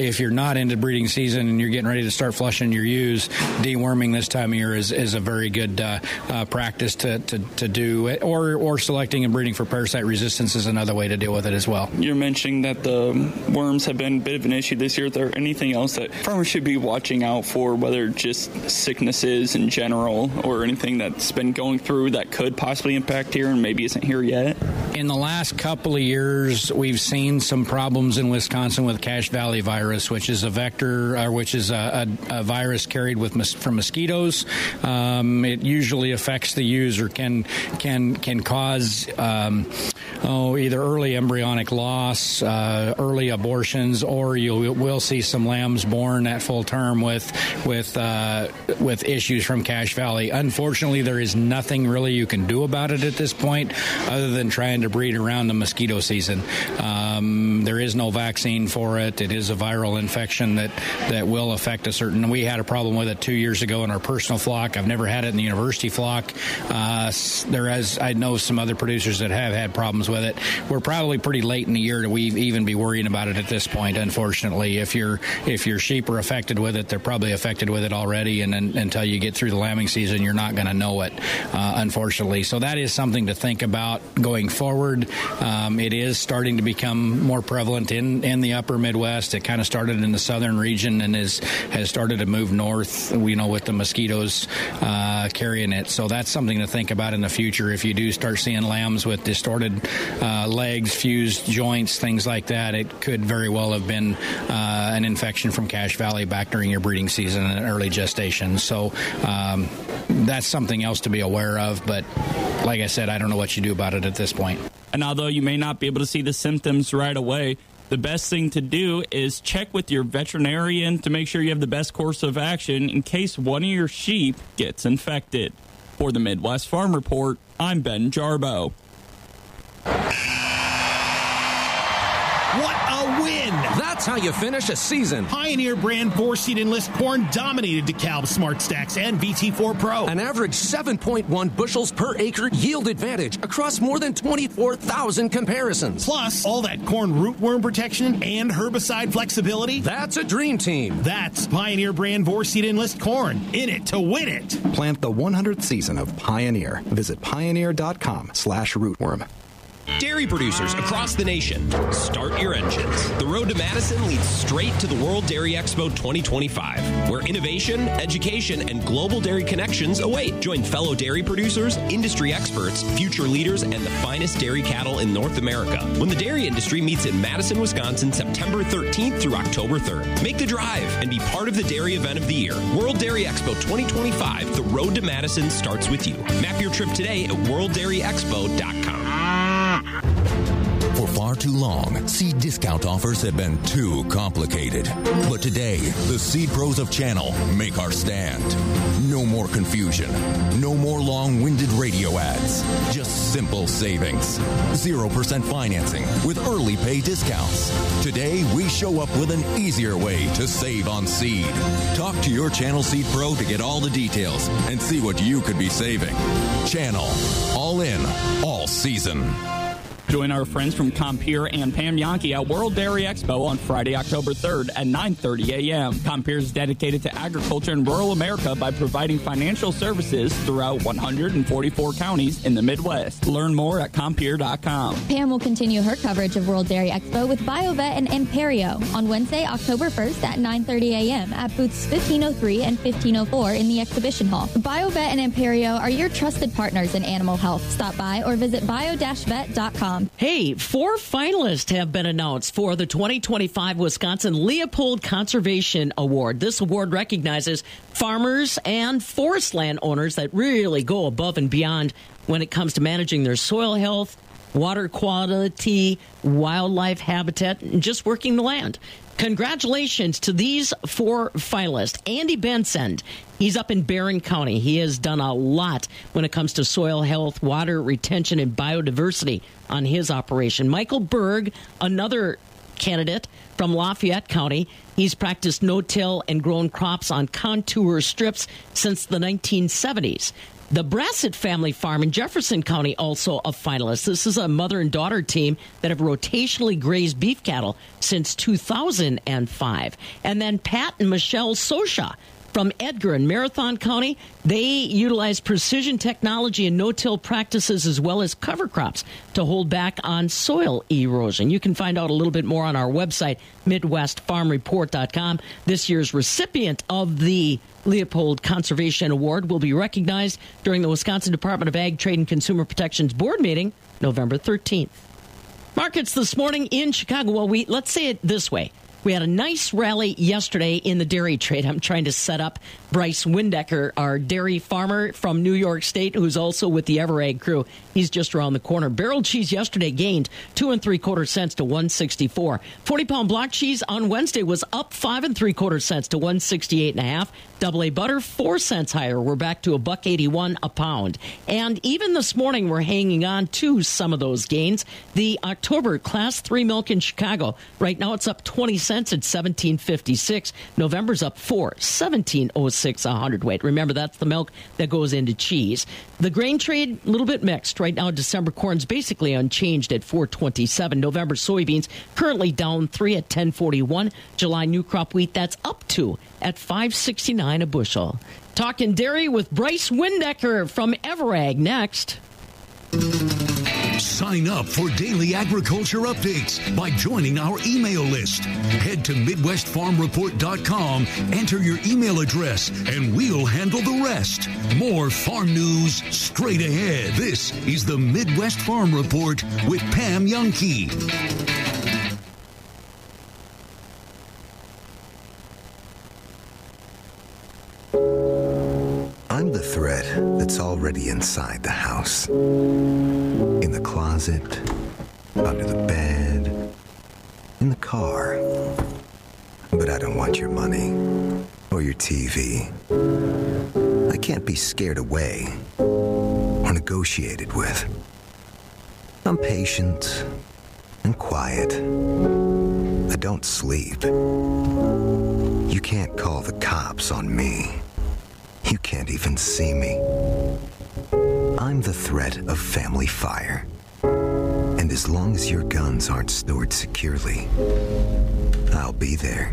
not into breeding season and you're getting ready to start flushing your ewes, deworming this time of year is, is a very good uh, uh, practice to, to, to do. Or, or selecting and breeding for parasite resistance is another way to deal with it as well. You're mentioning that the worms have been a bit of an issue this year. Is there anything else that farmers should be watching out for, whether just sicknesses in general or anything that's been going through that could possibly impact here and maybe isn't here yet? In the last couple of years, we've seen some problems in Wisconsin with Cache Valley virus, which is a vector, or which is a, a, a virus carried with mos- from mosquitoes. Um, it usually affects the ewes or can can can cause um, oh either early embryonic loss, uh, early abortions, or you will see some lambs born at full term with with uh, with issues from Cache Valley. Unfortunately, there is nothing really you can do about it at this point, other than trying to breed around the mosquito season. Um, there is no vaccine for it. It is a viral infection that, that will affect a certain... We had a problem with it two years ago in our personal flock. I've never had it in the university flock. Uh, there is, I know some other producers that have had problems with it. We're probably pretty late in the year to we even be worrying about it at this point, unfortunately. If your if your sheep are affected with it, they're probably affected with it already, and, and until you get through the lambing season, you're not going to know it, uh, unfortunately. So that is something to think about going forward. Um, it is starting to become more prevalent in, in the upper Midwest. It kind of started in the southern region and is has started to move north, you know, with the mosquitoes uh, carrying it. So that's something to think about in the future. If you do start seeing lambs with distorted uh, legs, fused joints, things like that, it could very well have been uh, an infection from Cache Valley back during your breeding season and early gestation. So um, that's something else to be aware of. But like I said, I don't know what you do about it at this point. And although you may not be able to see the symptoms right away, the best thing to do is check with your veterinarian to make sure you have the best course of action in case one of your sheep gets infected. For the Midwest Farm Report, I'm Ben Jarbo. What a win! That's how you finish a season. Pioneer brand four-seed Enlist corn dominated DeKalb Smart Stacks and V T four Pro. An average seven point one bushels per acre yield advantage across more than twenty-four thousand comparisons. Plus, all that corn rootworm protection and herbicide flexibility. That's a dream team. That's Pioneer brand four-seed Enlist corn. In it to win it. Plant the one hundredth season of Pioneer. Visit pioneer.com slash rootworm. Dairy producers across the nation, start your engines. The road to Madison leads straight to the World Dairy Expo twenty twenty-five, where innovation, education, and global dairy connections await. Join fellow dairy producers, industry experts, future leaders, and the finest dairy cattle in North America when the dairy industry meets in Madison, Wisconsin, September thirteenth through October third. Make the drive and be part of the dairy event of the year. World Dairy Expo twenty twenty-five, the road to Madison starts with you. Map your trip today at world dairy expo dot com. For far too long, seed discount offers have been too complicated. But today, the Seed Pros of Channel make our stand. No more confusion. No more long-winded radio ads. Just simple savings. zero percent financing with early pay discounts. Today, we show up with an easier way to save on seed. Talk to your Channel Seed Pro to get all the details and see what you could be saving. Channel. All in. All season. Join our friends from Compeer and Pam Yankee at World Dairy Expo on Friday, October third at nine thirty a.m. Compeer is dedicated to agriculture in rural America by providing financial services throughout one hundred forty-four counties in the Midwest. Learn more at compeer dot com. Pam will continue her coverage of World Dairy Expo with BioVet and Imperio on Wednesday, October first at nine thirty a.m. at booths fifteen oh three and fifteen oh four in the exhibition hall. BioVet and Imperio are your trusted partners in animal health. Stop by or visit bio dash vet dot com. Hey, four finalists have been announced for the twenty twenty-five Wisconsin Leopold Conservation Award. This award recognizes farmers and forest land owners that really go above and beyond when it comes to managing their soil health, water quality, wildlife habitat, and just working the land. Congratulations to these four finalists. Andy Benson, he's up in Barron County. He has done a lot when it comes to soil health, water retention, and biodiversity on his operation. Michael Berg, another candidate from Lafayette County. He's practiced no-till and grown crops on contour strips since the nineteen seventies. The Brassett Family Farm in Jefferson County, also a finalist. This is a mother and daughter team that have rotationally grazed beef cattle since two thousand five. And then Pat and Michelle Sosha from Edgar in Marathon County. They utilize precision technology and no-till practices as well as cover crops to hold back on soil erosion. You can find out a little bit more on our website, midwest farm report dot com. This year's recipient of the Leopold Conservation Award will be recognized during the Wisconsin Department of Ag, Trade, and Consumer Protection's board meeting November thirteenth. Markets this morning in Chicago. Well, we let's say it this way. We had a nice rally yesterday in the dairy trade. I'm trying to set up Bryce Windecker, our dairy farmer from New York State, who's also with the Everag crew. He's just around the corner. Barrel cheese yesterday gained two and three quarter cents to one sixty-four. forty pound block cheese on Wednesday was up five and three quarter cents to one sixty-eight and a half. Double A butter, four cents higher. We're back to a buck eighty-one a pound. And even this morning, we're hanging on to some of those gains. The October Class three milk in Chicago, right now it's up twenty cents at seventeen fifty-six. November's up four, seventeen oh six a hundredweight. Remember, that's the milk that goes into cheese. The grain trade, a little bit mixed. Right now, December corn's basically unchanged at four twenty-seven. November soybeans currently down three at ten forty-one. July new crop wheat, that's up two at five sixty-nine a bushel. Talking dairy with Bryce Windecker from Everag next. Sign up for daily agriculture updates by joining our email list. Head to midwest farm report dot com, enter your email address, and we'll handle the rest. More farm news straight ahead. This is the Midwest Farm Report with Pam Youngkey. I'm the thread that's already inside the house. In the closet, under the bed, in the car. But I don't want your money or your T V. I can't be scared away or negotiated with. I'm patient and quiet. I don't sleep. You can't call the cops on me. You can't even see me. I'm the threat of family fire. And as long as your guns aren't stored securely, I'll be there.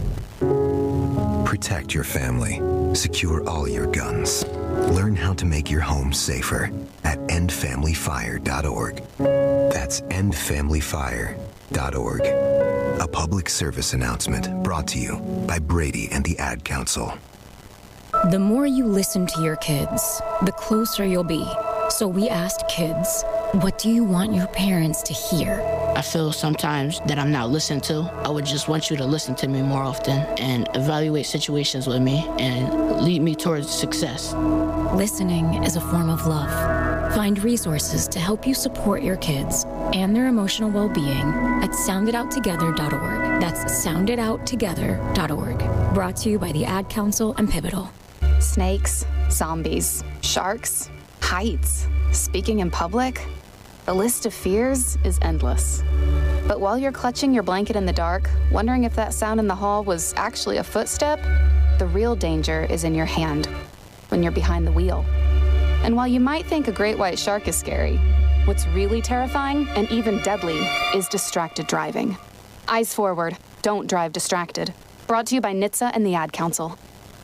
Protect your family. Secure all your guns. Learn how to make your home safer at end family fire dot org. That's end family fire dot org. A public service announcement brought to you by Brady and the Ad Council. The more you listen to your kids, the closer you'll be. So we asked kids, what do you want your parents to hear? I feel sometimes that I'm not listened to. I would just want you to listen to me more often and evaluate situations with me and lead me towards success. Listening is a form of love. Find resources to help you support your kids and their emotional well-being at sound it out together dot org. That's sound it out together dot org. Brought to you by the Ad Council and Pivotal. Snakes, zombies, sharks, heights, speaking in public. The list of fears is endless. But while you're clutching your blanket in the dark, wondering if that sound in the hall was actually a footstep, the real danger is in your hand, when you're behind the wheel. And while you might think a great white shark is scary, what's really terrifying and even deadly is distracted driving. Eyes forward, don't drive distracted. Brought to you by N H T S A and the Ad Council.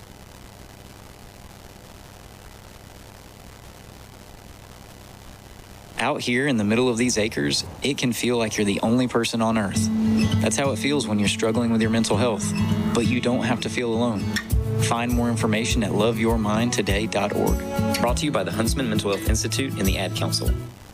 Out here in the middle of these acres, it can feel like you're the only person on earth. That's how it feels when you're struggling with your mental health. But you don't have to feel alone. Find more information at love your mind today dot org. Brought to you by the Huntsman Mental Health Institute and the Ad Council.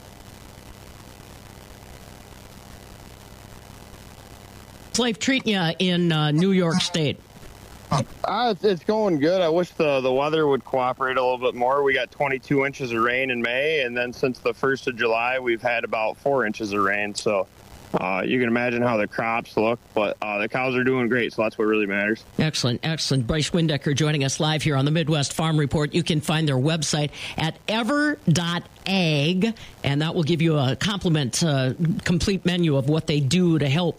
How's life treating you in uh, New York State? Uh, it's going good. I wish the, the weather would cooperate a little bit more. We got twenty-two inches of rain in May, and then since the first of July, we've had about four inches of rain. So uh, you can imagine how the crops look, but uh, the cows are doing great, so that's what really matters. Excellent, excellent. Bryce Windecker joining us live here on the Midwest Farm Report. You can find their website at ever dot ag, and that will give you a compliment, uh, complete menu of what they do to help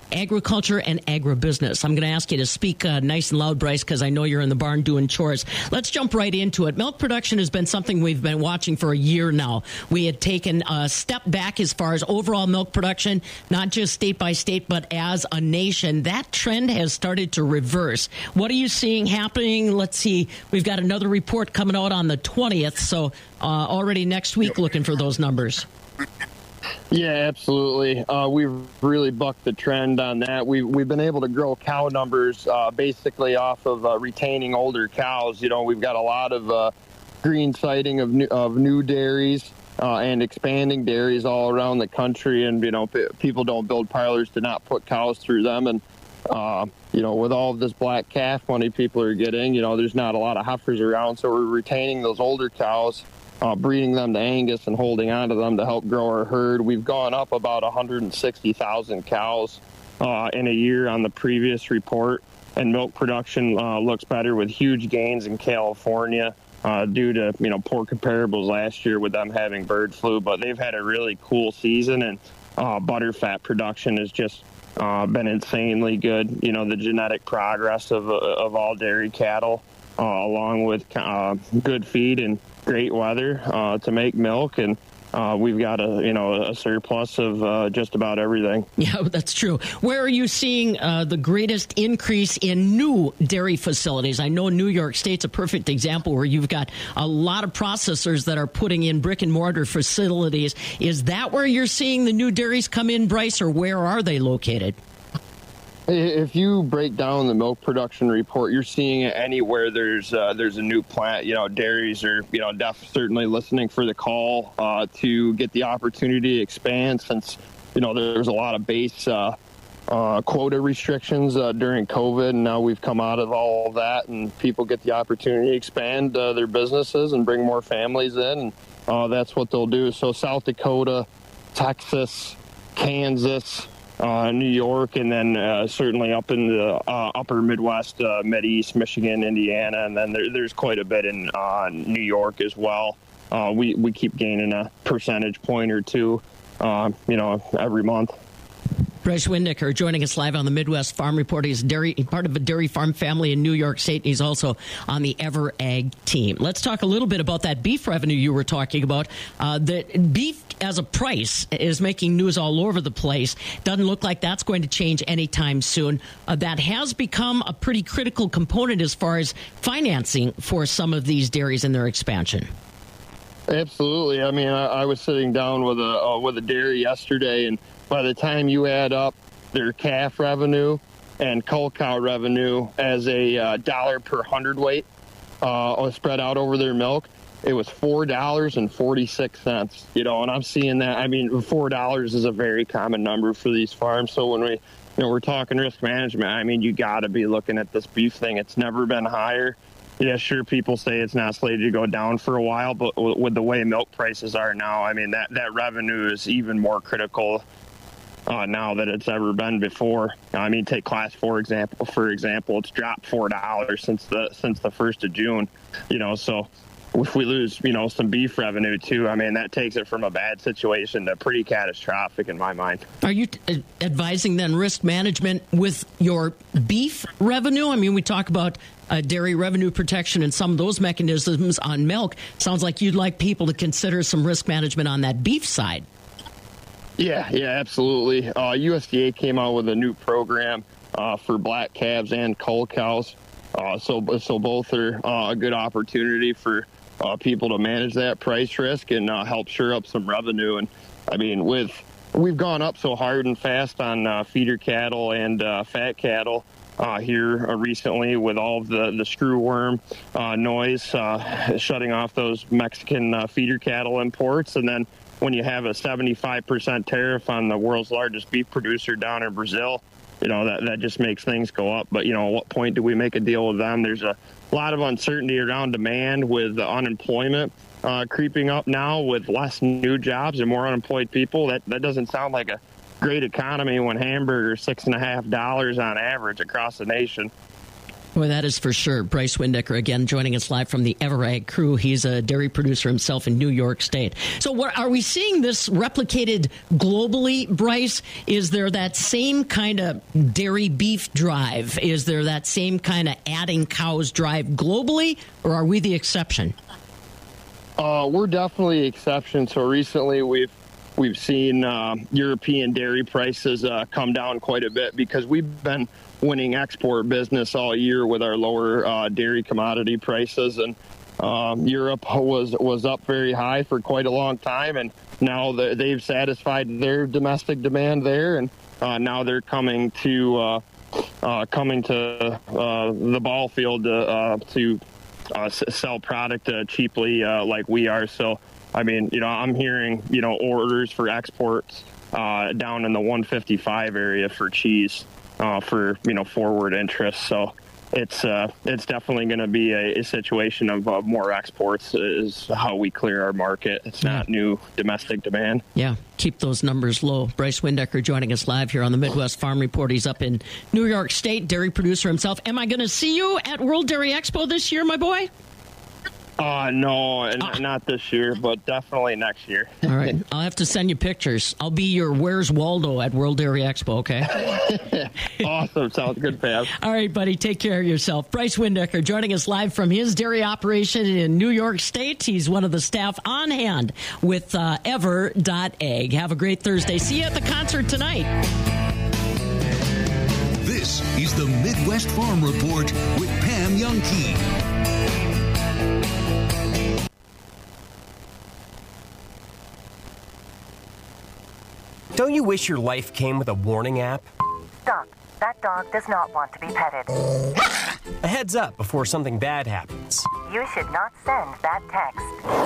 agriculture and agribusiness. I'm going to ask you to speak uh, nice and loud, Bryce, because I know you're in the barn doing chores. Let's jump right into it. Milk production has been something we've been watching for a year now. We had taken a step back as far as overall milk production, not just state by state, but as a nation. That trend has started to reverse. What are you seeing happening? Let's see. We've got another report coming out on the twentieth, so uh, already next week looking for those numbers. Yeah, absolutely. Uh, we've really bucked the trend on that. We've, we've been able to grow cow numbers uh, basically off of uh, retaining older cows. You know, we've got a lot of uh, green sighting of new, of new dairies uh, and expanding dairies all around the country. And, you know, p- people don't build parlors to not put cows through them. And, uh, you know, with all of this black calf money people are getting, you know, there's not a lot of heifers around. So we're retaining those older cows. Uh, breeding them to Angus and holding on to them to help grow our herd. We've gone up about one hundred sixty thousand cows uh, in a year on the previous report, and milk production uh, looks better with huge gains in California uh, due to, you know, poor comparables last year with them having bird flu. But they've had a really cool season, and uh, butterfat production has just uh, been insanely good. You know, the genetic progress of, of all dairy cattle, uh, along with uh, good feed and great weather uh, to make milk, and uh, we've got a you know a surplus of uh, just about everything. Yeah, that's true. Where are you seeing uh, the greatest increase in new dairy facilities? I know New York State's a perfect example where you've got a lot of processors that are putting in brick and mortar facilities. Is that where you're seeing the new dairies come in, Bryce, or where are they located? If you break down the milk production report, you're seeing it anywhere there's uh, there's a new plant. You know, dairies are, you know, def- certainly listening for the call uh, to get the opportunity to expand, since, you know, there's a lot of base uh, uh, quota restrictions uh, during COVID, and now we've come out of all of that, and people get the opportunity to expand uh, their businesses and bring more families in, and uh, that's what they'll do. So South Dakota, Texas, Kansas, Uh, New York, and then uh, certainly up in the uh, upper Midwest, uh, Mid-East, Michigan, Indiana, and then there, there's quite a bit in uh, New York as well. Uh, we, we keep gaining a percentage point or two, uh, you know, every month. Bryce Windnicker joining us live on the Midwest Farm Report. He's dairy, part of a dairy farm family in New York State, and he's also on the Ever Ag team. Let's talk a little bit about that beef revenue you were talking about. Uh, the beef as a price is making news all over the place. Doesn't look like that's going to change anytime soon. Uh, that has become a pretty critical component as far as financing for some of these dairies and their expansion. Absolutely. I mean, I, I was sitting down with a uh, with a dairy yesterday, and by the time you add up their calf revenue and cull cow revenue as a uh, dollar per hundredweight uh, spread out over their milk, it was four dollars and forty-six cents. You know, and I'm seeing that. I mean, four dollars is a very common number for these farms. So when we, you know, we're talking risk management, I mean, you got to be looking at this beef thing. It's never been higher. Yeah, sure, people say it's not slated to go down for a while, but with the way milk prices are now, I mean, that, that revenue is even more critical uh, now than it's ever been before. I mean, take class four example, for example, it's dropped four dollars since the since the first of June, you know, so if we lose, you know, some beef revenue too, I mean, that takes it from a bad situation to pretty catastrophic in my mind. Are you t- advising then risk management with your beef revenue? I mean, we talk about uh, dairy revenue protection and some of those mechanisms on milk. Sounds like you'd like people to consider some risk management on that beef side. Yeah, yeah, absolutely. Uh, U S D A came out with a new program uh, for black calves and cull cows. Uh, so, so both are uh, a good opportunity for uh, people to manage that price risk and uh, help shore up some revenue. And I mean, with we've gone up so hard and fast on uh, feeder cattle and uh, fat cattle uh, here uh, recently with all of the the screwworm uh, noise uh, shutting off those Mexican uh, feeder cattle imports, and then when you have a seventy-five percent tariff on the world's largest beef producer down in Brazil, you know, that, that just makes things go up. But, you know, at what point do we make a deal with them? There's a lot of uncertainty around demand with the unemployment uh, creeping up now with less new jobs and more unemployed people. That that doesn't sound like a great economy when hamburgers six and a half dollars on average across the nation. Well, that is for sure. Bryce Windecker, again, joining us live from the Everag crew. He's a dairy producer himself in New York State. So what, are we seeing this replicated globally, Bryce? Is there that same kind of dairy beef drive? Is there that same kind of adding cows drive globally, or are we the exception? Uh, we're definitely the exception. So recently we've we've seen uh, European dairy prices uh, come down quite a bit because we've been winning export business all year with our lower uh, dairy commodity prices, and um, Europe was was up very high for quite a long time, and now the, they've satisfied their domestic demand there, and uh, now they're coming to uh, uh, coming to uh, the ball field to, uh, to uh, s- sell product uh, cheaply uh, like we are. So, I mean, you know, I'm hearing you know orders for exports uh, down in the one fifty-five area for cheese. Uh, for you know forward interest, so it's uh, it's definitely going to be a, a situation of uh, more exports is how we clear our market. It's not yeah. new domestic demand. Yeah, keep those numbers low. Bryce Windecker joining us live here on the Midwest Farm Report. He's up in New York State, dairy producer himself. Am I going to see you at World Dairy Expo this year, my boy? Uh, no, n- oh. not this year, but definitely next year. All right. I'll have to send you pictures. I'll be your Where's Waldo at World Dairy Expo, okay? Awesome. Sounds good, Pam. All right, buddy. Take care of yourself. Bryce Windecker joining us live from his dairy operation in New York State. He's one of the staff on hand with uh, ever dot egg. Have a great Thursday. See you at the concert tonight. This is the Midwest Farm Report with Pam Youngkey. Don't you wish your life came with a warning app? Stop. That dog does not want to be petted. A heads up before something bad happens. You should not send that text.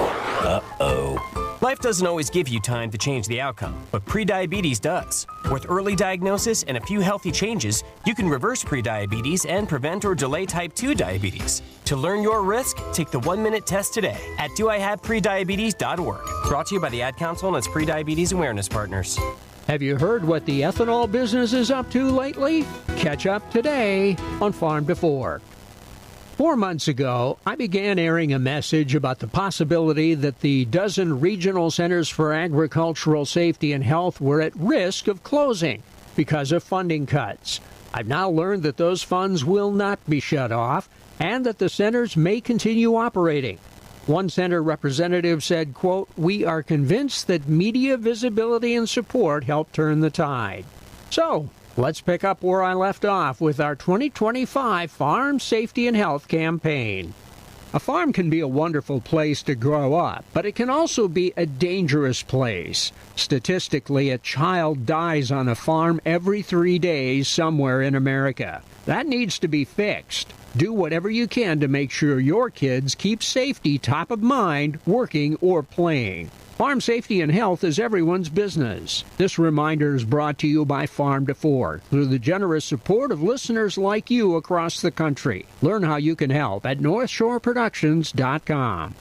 Uh-oh. Life doesn't always give you time to change the outcome, but prediabetes does. With early diagnosis and a few healthy changes, you can reverse prediabetes and prevent or delay type two diabetes. To learn your risk, take the one-minute test today at do I have prediabetes dot org. Brought to you by the Ad Council and its prediabetes awareness partners. Have you heard what the ethanol business is up to lately? Catch up today on Farm to Fork. Four months ago, I began airing a message about the possibility that the dozen regional centers for agricultural safety and health were at risk of closing because of funding cuts. I've now learned that those funds will not be shut off and that the centers may continue operating. One center representative said, quote, "We are convinced that media visibility and support help turn the tide." So, let's pick up where I left off with our twenty twenty-five Farm Safety and Health campaign. A farm can be a wonderful place to grow up, but it can also be a dangerous place. Statistically, a child dies on a farm every three days somewhere in America. That needs to be fixed. Do whatever you can to make sure your kids keep safety top of mind, working or playing. Farm safety and health is everyone's business. This reminder is brought to you by Farm to Fork through the generous support of listeners like you across the country. Learn how you can help at north shore productions dot com.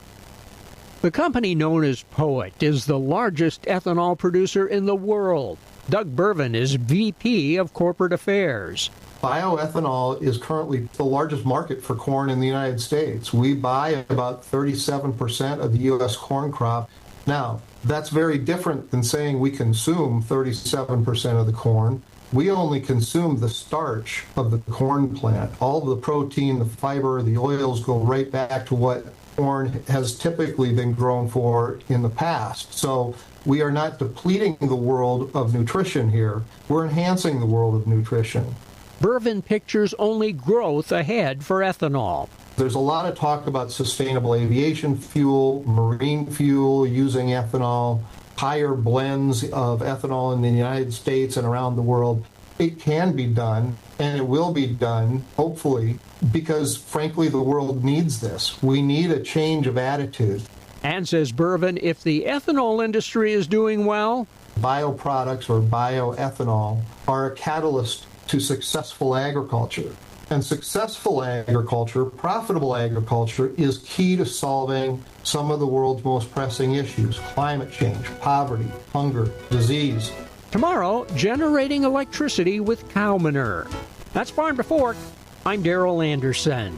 The company known as Poet is the largest ethanol producer in the world. Doug Bervin is V P of Corporate Affairs. Bioethanol is currently the largest market for corn in the United States. We buy about thirty-seven percent of the U S corn crop. Now, that's very different than saying we consume thirty-seven percent of the corn. We only consume the starch of the corn plant. All of the protein, the fiber, the oils go right back to what corn has typically been grown for in the past. So we are not depleting the world of nutrition here. We're enhancing the world of nutrition. Bervin pictures only growth ahead for ethanol. There's a lot of talk about sustainable aviation fuel, marine fuel using ethanol, higher blends of ethanol in the United States and around the world. It can be done, and it will be done, hopefully, because, frankly, the world needs this. We need a change of attitude. And says Bervin, if the ethanol industry is doing well, bioproducts or bioethanol are a catalyst to successful agriculture. And successful agriculture, profitable agriculture, is key to solving some of the world's most pressing issues: climate change, poverty, hunger, disease. Tomorrow, generating electricity with cow manure. That's Farm to Fork. I'm Daryl Anderson.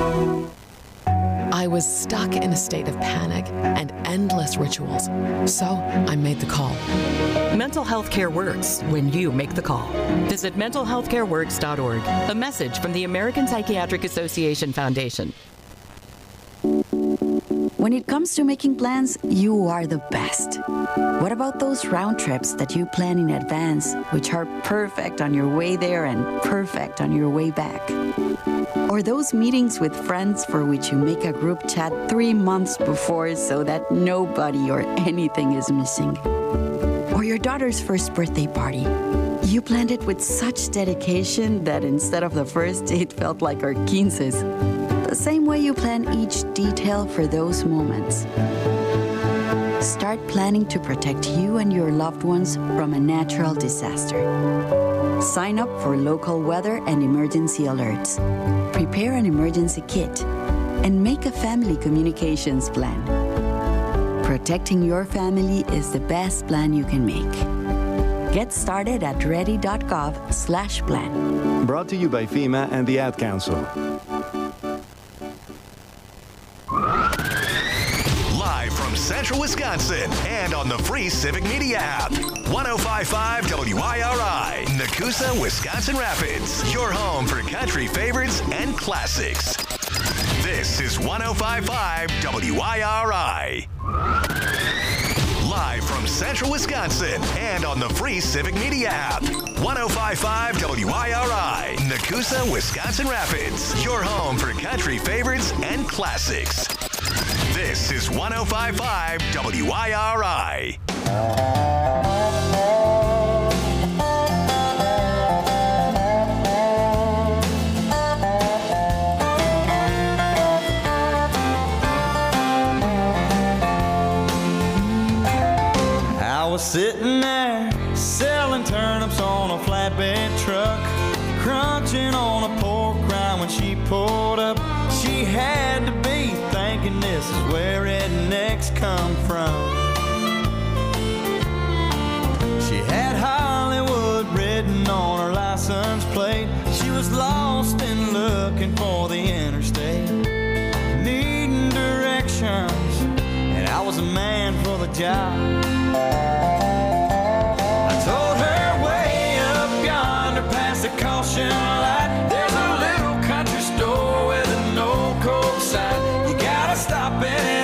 I was stuck in a state of panic and endless rituals, so I made the call. Mental health care works when you make the call. Visit mental health care works dot org. A message from the American Psychiatric Association Foundation. When it comes to making plans, you are the best. What about those round trips that you plan in advance, which are perfect on your way there and perfect on your way back? Or those meetings with friends for which you make a group chat three months before so that nobody or anything is missing? Or your daughter's first birthday party. You planned it with such dedication that instead of the first, it felt like our quinces. The same way you plan each detail for those moments. Start planning to protect you and your loved ones from a natural disaster. Sign up for local weather and emergency alerts. Prepare an emergency kit and make a family communications plan. Protecting your family is the best plan you can make. Get started at ready.gov slash plan. Brought to you by FEMA and the Ad Council. Live from Central Wisconsin and on the free Civic Media app. one oh five point five W I R I, Nakusa, Wisconsin Rapids. Your home for country favorites and classics. This is one oh five point five W I R I. Live from Central Wisconsin and on the free Civic Media app. one oh five point five W I R I, Nakusa, Wisconsin Rapids. Your home for country favorites and classics. This is one oh five point five W I R I. I was sitting there selling turnips on a flatbed truck, crunching on a pork rind when she pulled up. She had to be thinking this is where rednecks come from. She had Hollywood written on her license plate. She was lost and looking for the interstate, needing directions, and I was a man for the job. I told her way up yonder past the caution light, there's a little country store with a no coke sign. You gotta stop it